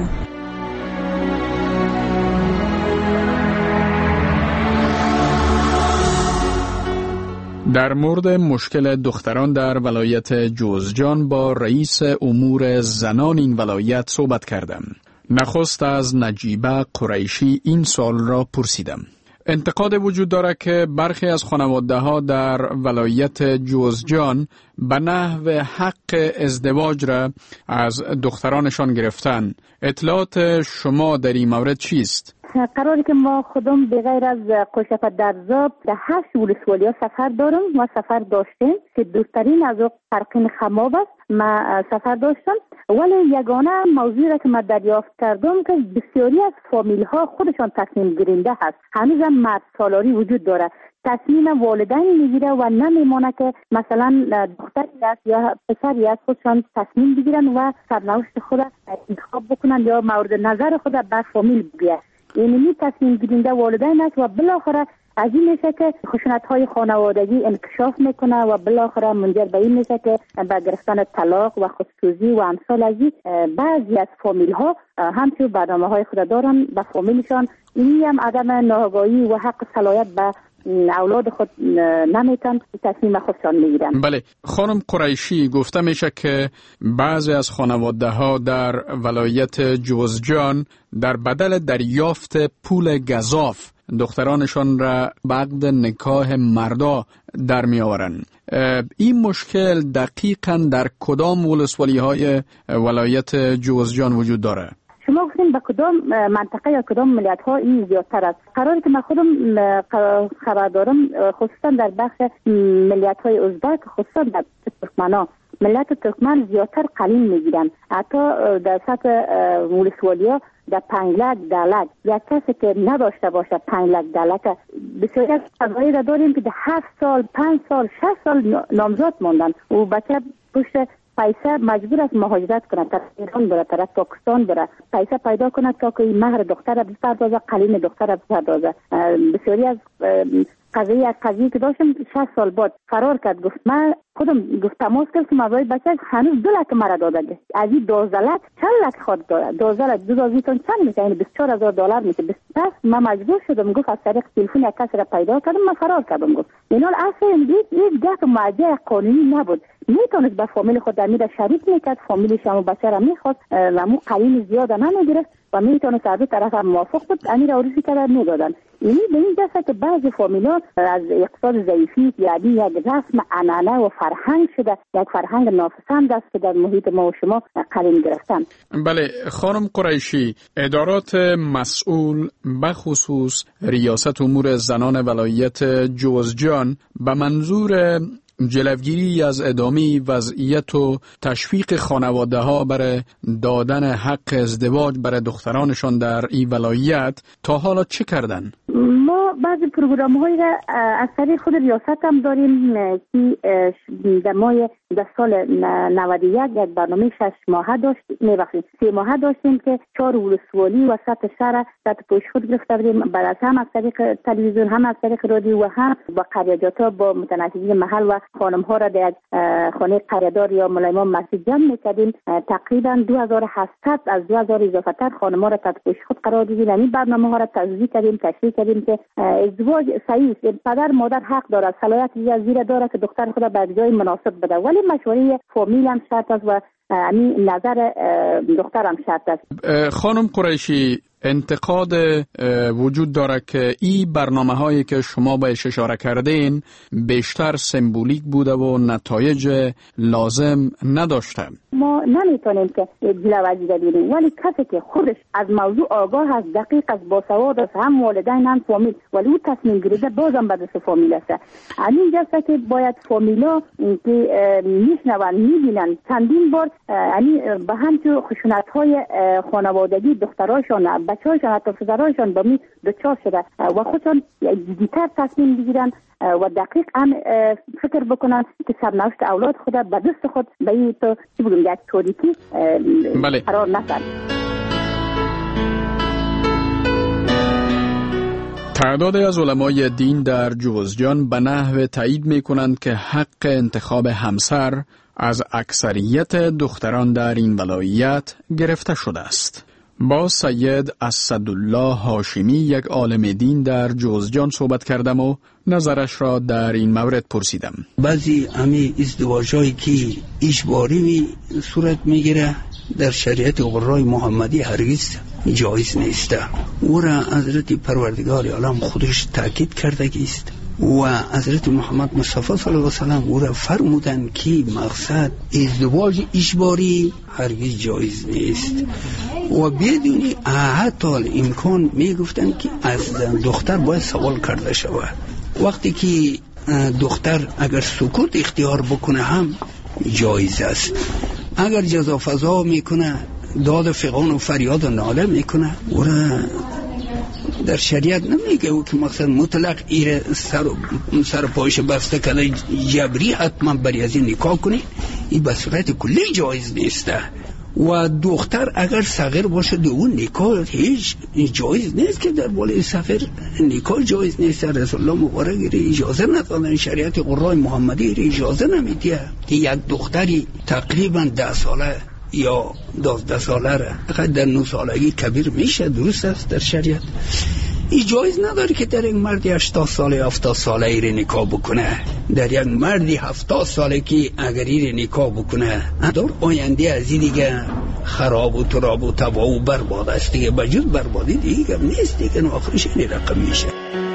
در مورد مشکل دختران در ولایت جوزجان با رئیس امور زنان این ولایت صحبت کردم. نخست از نجیبه قریشی این سوال را پرسیدم. انتقاد وجود دارد که برخی از خانواده ها در ولایت جوزجان به نحو حق ازدواج را از دخترانشان گرفتن. اطلاعات شما در این مورد چیست؟ قراری که ما خودم به غیر از قشفه درزاب در هشت ولسوالی ها سفر دارم و سفر داشتیم که دوسترین از قرقین خماب است. ما سفر داشتم، ولی یگانه موضوعی را که من دریافت کردم که بسیاری از فامیل ها خودشان تصمیم گیرنده هست. هنوز هم مرد سالاری وجود داره، تصمیم والدین میگیره و نمیمانه که مثلا دختری است یا پسری است خودشان تصمیم بگیرن و سرنوشت خود انتخاب بکنن یا مورد نظر خود بر فامیل بگیره. یعنی تصمیم گیرنده والدین است و بالاخره از این میشه که خشونت‌های خانوادگی انکشاف میکنه و بالاخره منجر به این میشه که به گرفتن طلاق و خودسوزی و امثال از این. بعضی از فامیل ها همچون برنامه های خود دارن به فامیلشان، این هم عدم ناآگاهی و حق صلاحیت به اولاد خود نمیتن تصمیم خودشان میگیرن. بله خانم قریشی، گفته میشه که بعضی از خانواده ها در ولایت جوزجان در بدل دریافت پول گزاف دخترانشان را به عقد نکاح مردا در می آورن. این مشکل دقیقاً در کدام ولسوالی های ولایت جوزجان وجود داره؟ شما گفتین به کدام منطقه یا کدام ملیت ها این زیادتر است؟ قراری که من خودم خبر دارم خصوصا در بخش ملیت های ازبک، خصوصا در ترکمنا، ملیت ترکمن زیادتر قلیم میگیرن. حتی در سطح ولسوالی ها در پنگلک دلک یک کسی که نداشته باشه پنگلک دلک، بسیاری از قضایی را داریم که در هفت سال پنج سال شش سال نامزاد موندن و بچه پشت پیسه مجبور است مهاجرت کنه، طرف ایران بره، طرف پاکستان بره، پیسه پیدا کنه تا که مهر دختر بپردازه، قلین دختر بپردازه. بسیاری از قضیه قضیه که داشتم شش سال بعد فرار کرد. گفت من خودم گفت تماس کرد که موضوع بچه هنوز دو لک مرا داده، از این دوازده لک چند لک خود داره، دوازده لک دو دوازده چند میشه، یعنی بیست و چهار هزار دلار میشه. پس من مجبور شدم، گفت از طریق تلفن یک کسی را پیدا کردم، من فرار کردم. گفت اینا اصلا این گفت مرجع قانونی نبود، میتونست به فامیل خود امیر شریک میکرد، فامیلش هم بچه را میخواست و مو قلیم زیاد نمیگرفت و میتونست از دو طرف هم موافق بود، امیر عروسی کرد میدادن. یعنی به این جهت که بعضی فامیلا از اقتصاد ضعیفی یعنی یک رسم عنعنه و فرهنگ شده، یک فرهنگ ناپسند است که در محیط ما و شما قلیم گرفتن. بله خانم قریشی، ادارات مسئول به خصوص ریاست امور زنان ولایت جوزجان به منظور جلوگیری از ادامه وضعیت و تشویق خانواده ها برای دادن حق ازدواج برای دخترانشان در این ولایت تا حالا چه کردن؟ ما بعضی پروگرام هایی را از طریق خود ریاست هم داریم که در ماه در سال نود و یک یک برنامه شش ماهه داشتیم، نه بخشید سه ماهه داشتیم که چهار ولسوالی و سطح شهر تحت پوش خود گرفته بودیم. بعد هم از طریق تلویزیون هم از طریق رادیو و هم با قریادات ها با متنفذین محل و خانم ها را در خانه قریادار یا ملایمان مسجد جمع میکردیم. تقریبا دو هزار و هشتصد از دو هزار اضافه تر خانم ها را تحت پوش خود قرار دادیم. این برنامه ها را توضیح کردیم، تشریح کردیم که ازدواج صحیح است، پدر مادر حق دارد، صلاحیت زیر دارد که دختر خود به جای مناسب بده، ولی مشوره فامیل هم شرط است و همین نظر دختر هم شرط است. خانم قریشی، انتقاد وجود داره که این برنامه هایی که شما بهش اشاره کردین بیشتر سمبولیک بوده و نتایج لازم نداشته. ما نمیتونیم که جلوازی بگیریم، ولی کسی که خودش از موضوع آگاه است، دقیق است، باسواد است، هم والدین هم فامیل، ولی او تصمیم گیریده بازم به دست فامیل است. همین جاست که باید فامیلا که میشنون میبینن چندین بار یعنی به همچون خشونت های خانوادگی دختراشان، بچه‌هاشان، حتی پسرهاشان با می دچار شده و خودشان جدی‌تر تصمیم بگیرن و دقیق هم فکر بکنن که سرنوشت اولاد خود به دست خود به این تو چی بگم یک تاریکی قرار ندن. تعدادی از علمای دین در جوزجان به نحو تایید می کنند که حق انتخاب همسر از اکثریت دختران در این ولایت گرفته شده است. با سید اسدالله هاشمی، یک عالم دین در جوزجان، صحبت کردم و نظرش را در این مورد پرسیدم. بعضی امی ازدواجایی که اجباری می صورت میگیره در شریعت قرآن محمدی هرگز جایز نیست. او را حضرت پروردگار عالم خودش تاکید کرده است و حضرت محمد مصطفی صلی الله علیه و سلم او را فرمودند که مقصد ازدواج اجباری هرگز جایز نیست و بدون حتی امکان می گفتند که از دختر باید سوال کرده شود. وقتی که دختر اگر سکوت اختیار بکنه هم جایز است، اگر جزا فضا میکنه، داد فغان و فریاد و ناله میکنه، او را در شریعت نمیگه او که مقصد مطلق ایره سر, سر پایش بسته کنه جبری حتما بری از این نکاح کنی، این به صورت کلی جایز نیسته. و دختر اگر صغیر باشه دو اون نکاح هیچ جایز نیست که در بالای صغیر نکاح جایز نیست. رسول الله مبارک اجازه ندادن، شریعت قرآن محمدی اجازه نمیده که یک دختری تقریبا ده ساله یا دوازده ساله را در نه سالگی کبیر میشه، درست است در شریعت. این جایز نداره که در یک مردی هشتاد ساله هفتاد ساله ایره نکاح بکنه. در یک مردی هفتاد ساله که اگر ایره نکاح بکنه دار آینده از این دیگه خراب و تراب و تباه و برباد است دیگه، بجود بربادی دیگه نیست دیگه، آخرش این رقم میشه.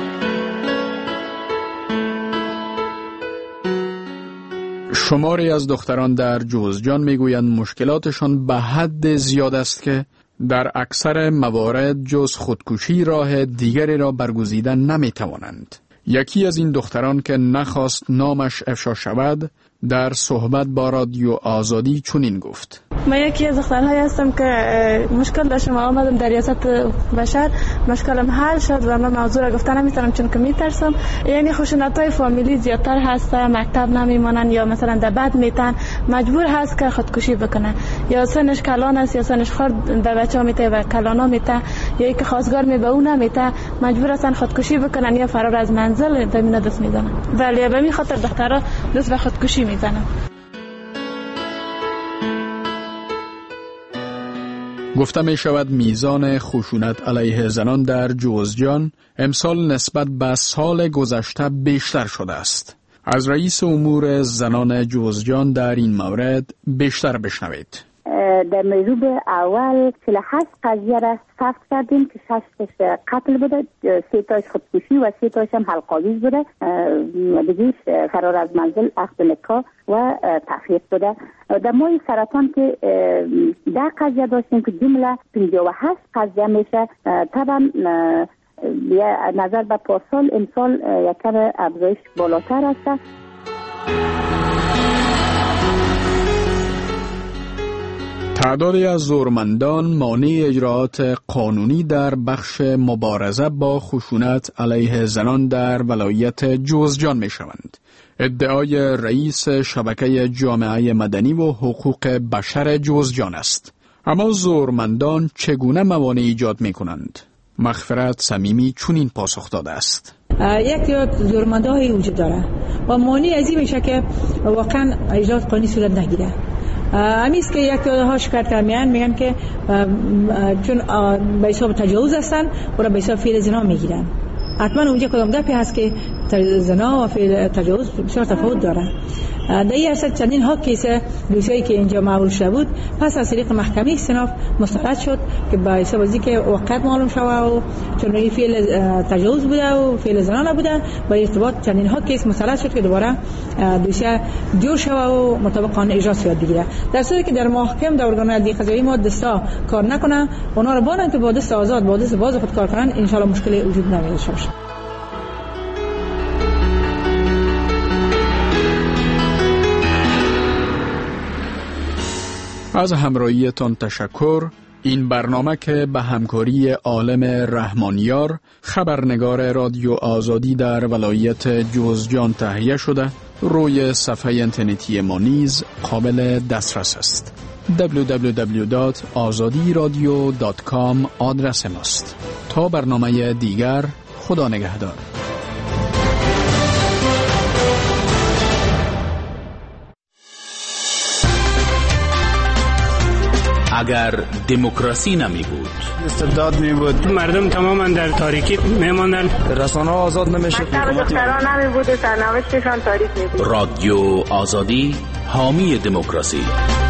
شماری از دختران در جوزجان میگویند مشکلاتشان به حد زیاد است که در اکثر موارد جز خودکشی راه دیگری را برگزیدن نمیتوانند. یکی از این دختران که نخواست نامش افشا شود در صحبت با رادیو آزادی چنین گفت: من یکی از دخترهایی هستم که مشکل داشتم، آمدم در ریاست بشر، مشکلم حل شد و من موضوع را گفتن نمیتونم چون که میترسم. یعنی خشونت‌های فامیلی زیادتر هست، مکتب نمیمونن یا مثلا در بد میتن، مجبور هست که خودکشی بکنه، یا سنش کلان است یا سنش خرد به بچه‌ها میته و کلانا میته، یا یک خواستگار می به اون نمیته، مجبور هستن خودکشی بکنن یا فرار از منزل زمینه دست میزنن. ولی به می خاطر دخترها دست به خودکشی میزنن. گفته می شود میزان خشونت علیه زنان در جوزجان امسال نسبت به سال گذشته بیشتر شده است. از رئیس امور زنان جوزجان در این مورد بیشتر بشنوید. در موضوع اول چهل و هشت قضیه را ثبت کردیم که شش قتل بوده، سه تاش خودکشی و سه تاش هم حلق‌آویز بوده، دیگه فرار از منزل، عقد نکاح و تفریق بوده. در ماه سرطان که ده قضیه داشتیم که جمله پنجاه و هشت قضیه میشه. طبعا نظر به پارسال امسال یک کم افزایش بالاتر است. تعدادی از زورمندان مانع اجراعات قانونی در بخش مبارزه با خشونت علیه زنان در ولایت جوزجان می شوند. ادعای رئیس شبکه جامعه مدنی و حقوق بشر جوزجان است. اما زورمندان چگونه موانع ایجاد می کنند؟ مغفرت صمیمی چنین پاسخ داده است. یک تعداد زورمنده‌هایی وجود داره و مانع ازی میشه که واقعا اجراءات قانونی صورت نگیره. همیست که یک ها شکایت کردن میگن که چون به حساب تجاوز هستن و را به حساب فعل زنا میگیرن. حتما اونجا کدام گپی هست که زنا و فعل تجاوز بسیار تفاوت داره. در این اصل چندین ها کیس دوسیایی که اینجا معمول شده بود پس از طریق محکمه استئناف مسترد شد که به حساب ازی که واقعیت معلوم شده و چون این فعل تجاوز بوده و فعل زنا نبوده با ارتباط چندین ها کیس مسترد شد که دوباره دوسیه جور شده و مطابق قانون اجرا صورت بگیره. در صورتی که در محکم در ارگان عدلی قضایی ما دستا کار نکنه اونا رو بانن که با دست آزاد با دست باز خود کار کنن ان شاء الله مشکلی وجود نمیشه. از همراهیتان تشکر. این برنامه که به همکاری عالم رحمانیار خبرنگار رادیو آزادی در ولایت جوزجان تهیه شده روی صفحه اینترنتی ما نیز قابل دسترس است. دبلیو دبلیو دبلیو دات آزادی رادیو دات کام آدرس ماست. تا برنامه دیگر، خدا نگهدار. اگر دموکراسی نمی بود، استبداد می بود، مردم تماما در تاریکی می ماندن، رسانه آزاد نمی شد، دختران نمی بود و سرنوشتشان تاریک می بود. رادیو آزادی حامی دموکراسی.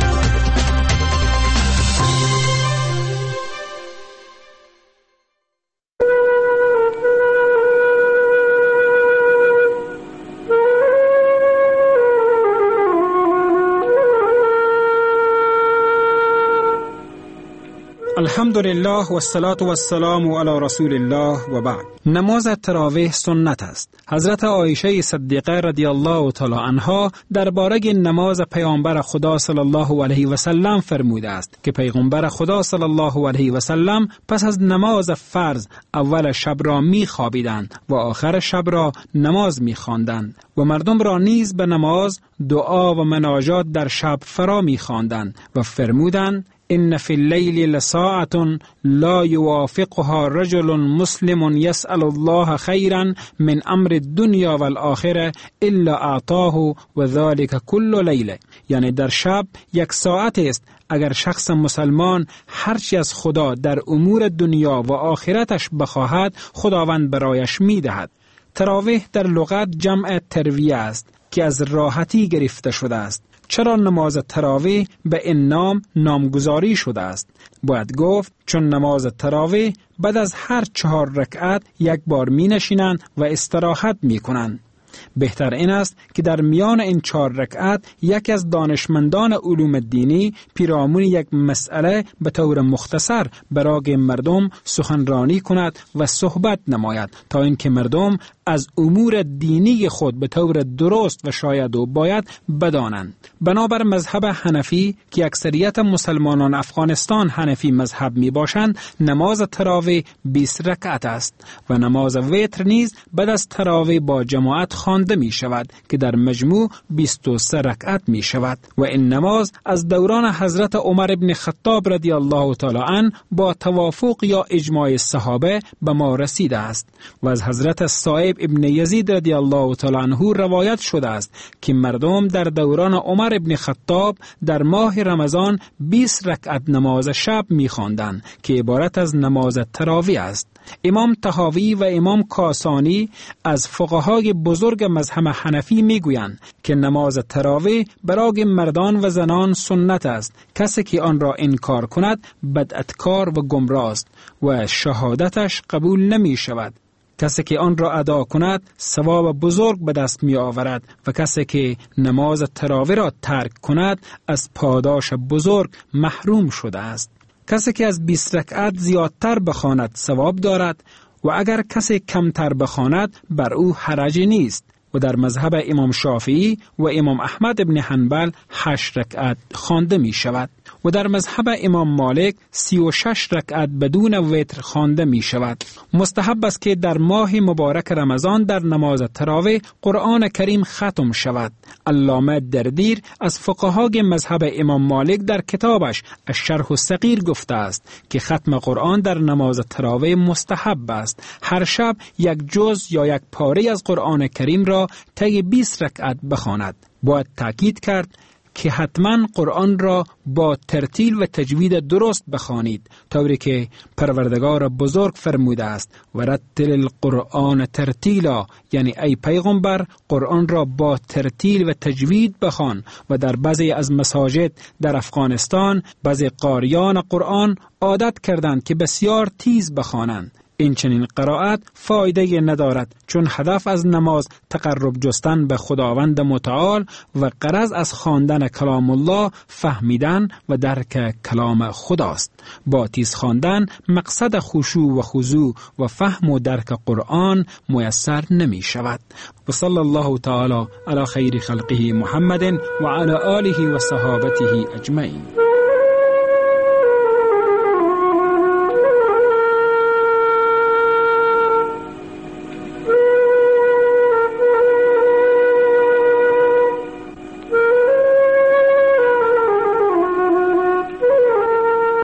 الحمدلله و الصلاة و السلام علی رسول الله و بعد. نماز تراویح سنت است. حضرت عایشه صدیقه رضی الله تعالی عنها درباره نماز پیامبر خدا صلی الله علیه و سلم فرموده است که پیغمبر خدا صلی الله علیه و سلم پس از نماز فرض اول شب را می خوابیدند و آخر شب را نماز می خواندند و مردم را نیز به نماز دعا و مناجات در شب فرا می خواندند و فرمودند ان فی اللیل لساعة لا یوافقها رجل مسلم یسأل الله خیرا من امر الدنیا والآخره الا اعطاه و ذلك کل لیله. یعنی در شب یک ساعت است اگر شخص مسلمان هرچی از خدا در امور دنیا و آخرتش بخواهد خداوند برایش می دهد. تراویح در لغت جمع ترویه است که از راحتی گرفته شده است. چرا نماز تراویح به این نام نامگذاری شده است؟ باید گفت چون نماز تراویح بعد از هر چهار رکعت یک بار می نشینند و استراحت می کنند. بهتر این است که در میان این چهار رکعت یکی از دانشمندان علوم دینی پیرامون یک مسئله به طور مختصر برای مردم سخنرانی کند و صحبت نماید تا اینکه مردم از امور دینی خود به طور درست و شاید و باید بدانند. بنابر مذهب حنفی که اکثریت مسلمانان افغانستان حنفی مذهب می باشند، نماز تراویح بیست رکعت است و نماز وتر نیز بعد از تراویح با جماعت خوانده می شود که در مجموع بیست و سه رکعت می شود و این نماز از دوران حضرت عمر ابن خطاب رضی الله تعالی عنه با توافق یا اجماع صحابه به ما رسیده است و از حضرت صائب ابن یزید رضی الله تعالی عنه روایت شده است که مردم در دوران عمر ابن خطاب در ماه رمضان بیست رکعت نماز شب می خواندند که عبارت از نماز تراویح است. امام طحاوی و امام کاسانی از فقهای بزرگ مذهب حنفی می گویند که نماز تراویح برای مردان و زنان سنت است. کسی که آن را انکار کند بدعتکار و گمراه است و شهادتش قبول نمی شود. کسی که آن را ادا کند ثواب بزرگ به دست می آورد و کسی که نماز تراویح را ترک کند از پاداش بزرگ محروم شده است. کسی که از بیست رکعت زیادتر بخواند ثواب دارد و اگر کسی کمتر بخواند بر او حرجی نیست. و در مذهب امام شافعی و امام احمد ابن حنبل هشت رکعت خوانده می شود و در مذهب امام مالک سی و شش رکعت بدون وتر خوانده می شود. مستحب است که در ماه مبارک رمضان در نماز تراویح قرآن کریم ختم شود. علامه دردیر از فقهای مذهب امام مالک در کتابش الشرح الصغیر گفته است که ختم قرآن در نماز تراویح مستحب است. هر شب یک جز یا یک پاره از قرآن کریم را طی بیست رکعت بخواند. باید تاکید کرد که حتما قرآن را با ترتیل و تجوید درست بخوانید، طوری که پروردگار بزرگ فرموده است و رتل القرآن ترتیلا، یعنی ای پیغمبر قرآن را با ترتیل و تجوید بخوان. و در بعضی از مساجد در افغانستان بعضی قاریان قرآن عادت کردند که بسیار تیز بخوانند. این چنین قرائت فایده ندارد، چون هدف از نماز تقرب جستن به خداوند متعال و غرض از خواندن کلام الله فهمیدن و درک کلام خداست. با تیز خواندن مقصد خشوع و خضوع و فهم و درک قرآن میسر نمی شود. و صلی الله تعالی علی خیر خلقه محمد و علی آله و صحابته اجمعین.